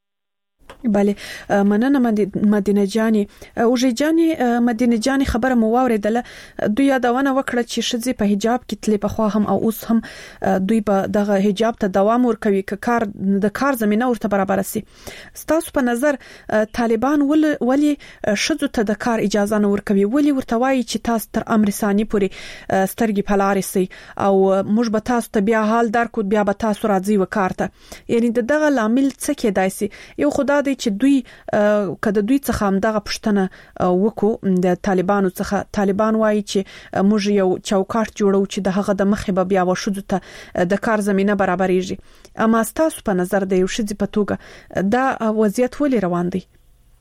Speaker 13: بله مننه مدینه جانی اوژه جانی مدینه جانی خبره مو واوریدله دوی یادونه وکړه چې شذې په حجاب کې تلې په خوا هم او اوس هم دوی په دغه حجاب ته دوام ورکوي ک کار د کار زمينه ورته برابر سي. تاسو په نظر طالبان ول ولی شذو ته د کار اجازه نه ورکوي ولی ورته وایي چې تاسو تر امر ثاني پورې سترګې پلاري سي او موږ به تاسو ته بیا حال درکو بیا به تاسو راځي وکارته یعنی دغه لامل څه کې دایسي یو خدای چې دوی کده دوی څخه هم دغه پښتنه وکړو د طالبانو څخه طالبان وایي چې موږ یو چوکاټ جوړو چې د هغه د مخې به بیا وشو ته د کار زمينه برابرېږي اما تاسو په نظر د یو شذې په توګه دا وضعیت ولې روان دی؟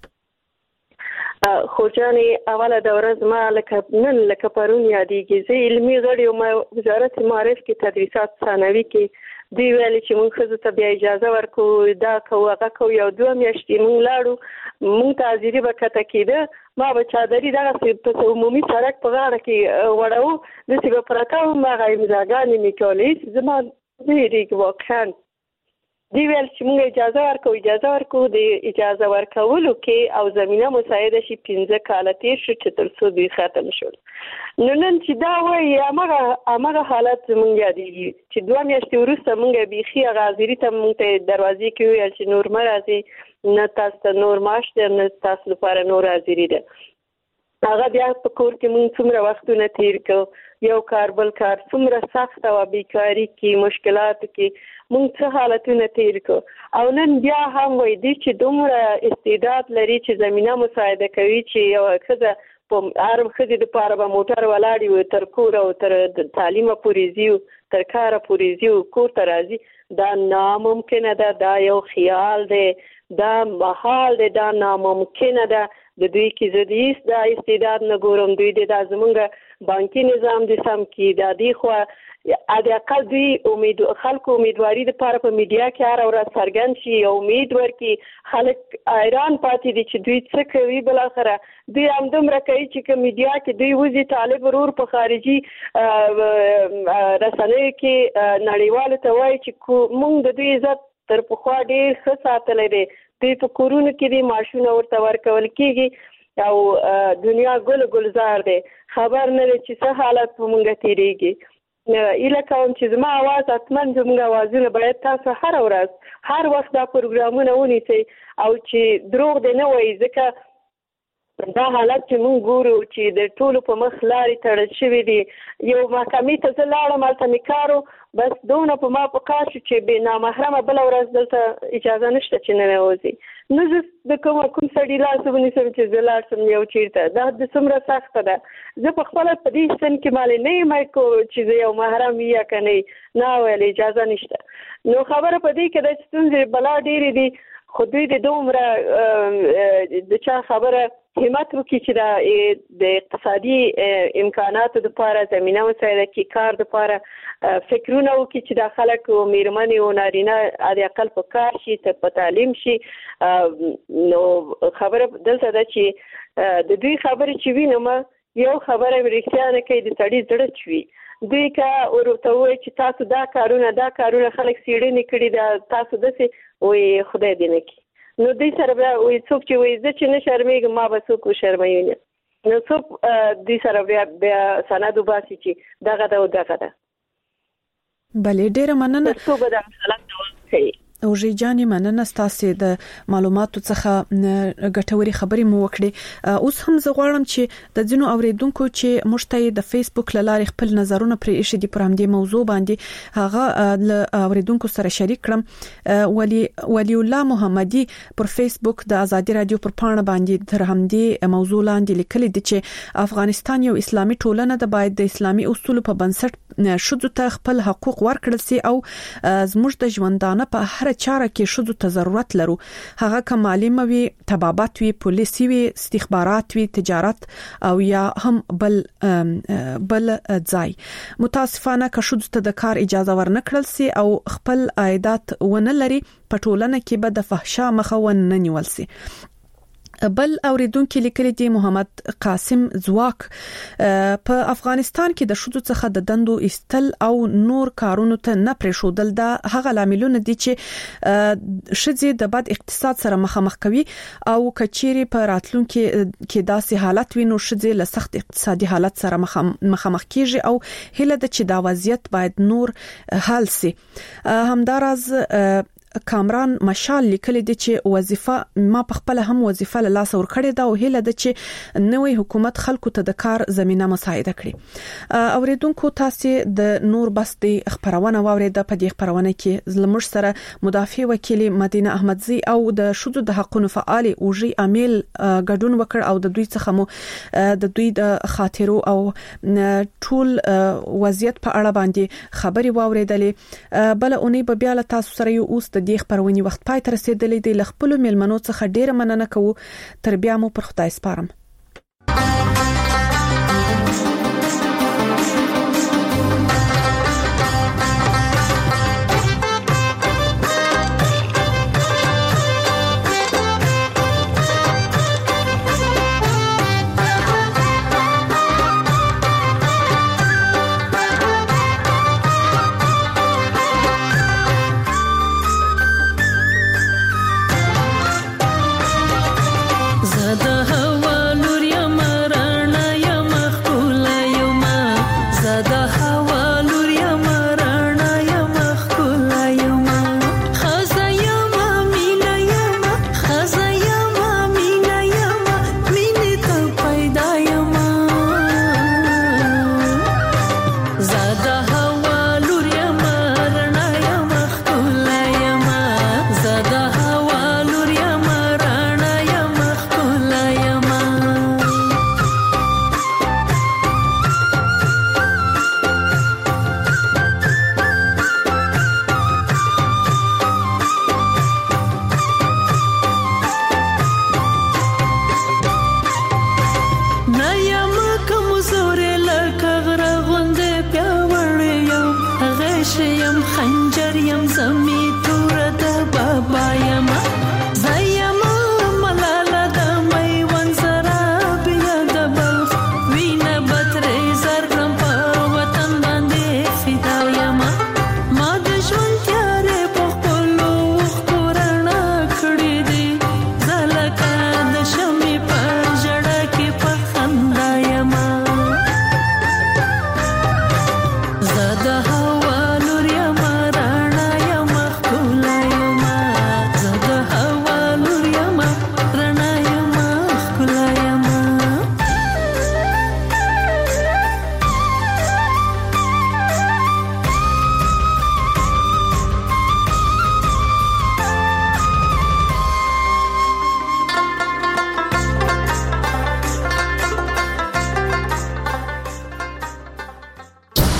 Speaker 19: خو جانې اوله دوره زما لکه نن لکه پرون یادېږي زه علمي غړی وم وزارت معارف کې تدریسات ثانوي کې دی ویلي چې موږ خزو ته بیا اجازه ورکو دا کو هغه کو یو دوه میاشتې موږ لاړو موږ ته حاضري وکړه کېده ما به چادري دغه په عمومي سړک په غاړه کې وړو داسې به پرته وم هغه امضاګانې مې کولې زما ویرېږي واقعا دی ویل چې موږ اجازه ورکو اجازه ورکو د اجازه ورکولو کې او زمينه مساعده شي پنځه کاله تیر شو چې تر څو دوی ختم شول نو نن چې دا وایي هغه هغه حالت زموږ یادېږي چې دوه میاشتې وروسته موږ بیخي هغه حاضري ته موږ ته دروازې کې ویل چې نور مه راځئ نه تاسو ته نور معاش دی نه تاسو لپاره نور حاضري ده هغه بیا په کور کې موږ څومره وختونه تیر کړو یو کار بل کار څومره سخت او بیکاری کې مشکلات کې موږ څه حالتونه تیر کړو او نن بیا هم وایي دي چې دومره استعداد لري چې زمينه مساعده کوي چې یو ښځه په هر ښځې دپاره به موټر ولاړ وي تر کور او تر تعلیمه پورې ځي تر کاره پورې ځي کور ته راځي دا ناممکنه ده دا یو خیال دی دا محال دی دا ناممکنه ده د دوی کې زديس د استعداد نه ګورم دوی د زمونږ بانکي نظام د سم کې د دې خو ا د اقل دوی امید خلکو امیدواري د لپاره په میډیا کې هر ورځ څرګند شي او امید ورکړي خلک ایران پاتې دي چې دوی څه کوي بل اخره دوی هم دومره کوي چې میډیا کې دوی وزي طالب ورور په خارجي رسنیو کې نړیوال ته وایي چې موږ د دوی عزت تر پخوا ډېر ښه ساتلی دی دوی په کورونو کې دي معاشونه ورته ورکول کېږي او دنیا ګل ګلزار دی خبر نه دی چې څه حالت په موږ تېرېږي ایله کوم چې زما اواز اتمن زموږ اوازونه باید تاسو هر ورځ هر وخت دا پروګرامونه ونیسئ او چې دروغ دی نه وایي ځکه دا حالت چې موږ ګورو چې د ټولو په مخ لارې تړل شوي دي یو محکمې ته زه لاړم هلته مې کار بس دونه په ما په کار شو چې بې نامحرمه بله ورځ دلته اجازه نشته چې ننوځي نو زه د کوم کوم سړي لاس ونیسم چې زه لاړ شم یو چېرته دا د څومره سخته ده زه په خپله په دې سن کې مالې نه یم چې زه یو محرم وي یا که نه نه ویل اجازه نشته نو خبره په دې کې ده چې ستونزې بلا ډېرې دي خو دوی د دومره د چا خبره همت وکړي چې د اقتصادي امکاناتو دپاره زمینه مساعده کړي کار دپاره فکرونه وکړي چې دا خلک او میرمنې او نارینه د اقل په کار شي په تعلیم شي نو خبره دلته ده چې د دوی خبرې چې وینم یو خبره رښتیا نه کوي د سړي زړه چوي دوی که ورته ووایي چې تاسو دا کارونه دا کارونه خلک څېړنې کړي دا تاسو داسې وایي خدای دې نه کړي نو دوی سره بیا وایي څوک چې وایي زه چې نه شرمېږم ما به څوک وشرموي نه نو څوک دوی سره بیا بیا سند وباسي چې دغه ده او دغه ده
Speaker 13: بلې ډېره مننه
Speaker 19: ترڅو به دغه حالت دوام کوي
Speaker 13: او ژیجانې مننه ستاسو د معلوماتو څخه ګټوري خبرې مو وکړي اوس هم زه غواړم چې د ځینو اوریدونکو چې موږ ته د فیسبوک لارې خپل نظرونه پرې ایښي دي پر همدې موضوع باندې هغه له اوریدونکو سره شریک کړم ولی ولی الله محمدي پر فیسبوک د ازادي رادیو پر پاڼه باندې تر همدې موضوع لاندې لیکلي دي چې افغانستان یو اسلامي ټولنه ده باید د اسلامي اصولو په بنسټ شذو ته خپل حقوق ورکړل سي او زموږ د ژوندانه په هر چاره کې شذو ته ضرورت لرو هغه کمالي موي تبابات وی پولیسي وی استخبارات وی تجارت او یا هم بل بل ځای متاسفانه که شذو ته د کار اجازه ورنکړل سي او خپل عائدات ونه لري په ټولنه کې به د فحشا مخه ونه نیول سي بل اوریدونکو لیکلي دي محمد قاسم زواک په افغانستان کې د شذو څخه د دندو استل او نور کارونو ته نه پرېښودل دا هغه لاملونه دي چې شذې د بد اقتصاد سره مخامخ کوي او کچيري په راتلونکو کې داسې حالت وینو شذې له سخت اقتصادي حالت سره مخامخ کیږي او هله د چې دا وضعیت باید نور حل سي همداراز کامران مشال لیکلي دي چې وظیفه ما په خپل هم وظیفه له لاس ور کړې ده او هله د چې نوې حکومت خلکو ته د کار زمينه مساعده کړي اوریدونکو تاسو د نور بس د خبرونه واورید په دې خبرونه کې زلمش سره مدافع وکیل مدینه احمدزي او د شذو د حقوقو فعال اوجي امیل ګډون وکړ او د دوی څخه مو د دوی د خاطرو او ټول وضعیت په اړه باندې خبري واوریدلې بل اونۍ به بیا له تاسو سره یو اوس د دې خبرونې وخت پای ته رسیدلې دی ل خپل میلمنو څخه ډیره مننه کوو تر بیا مو پر خدای سپارم
Speaker 21: زه د هوا پای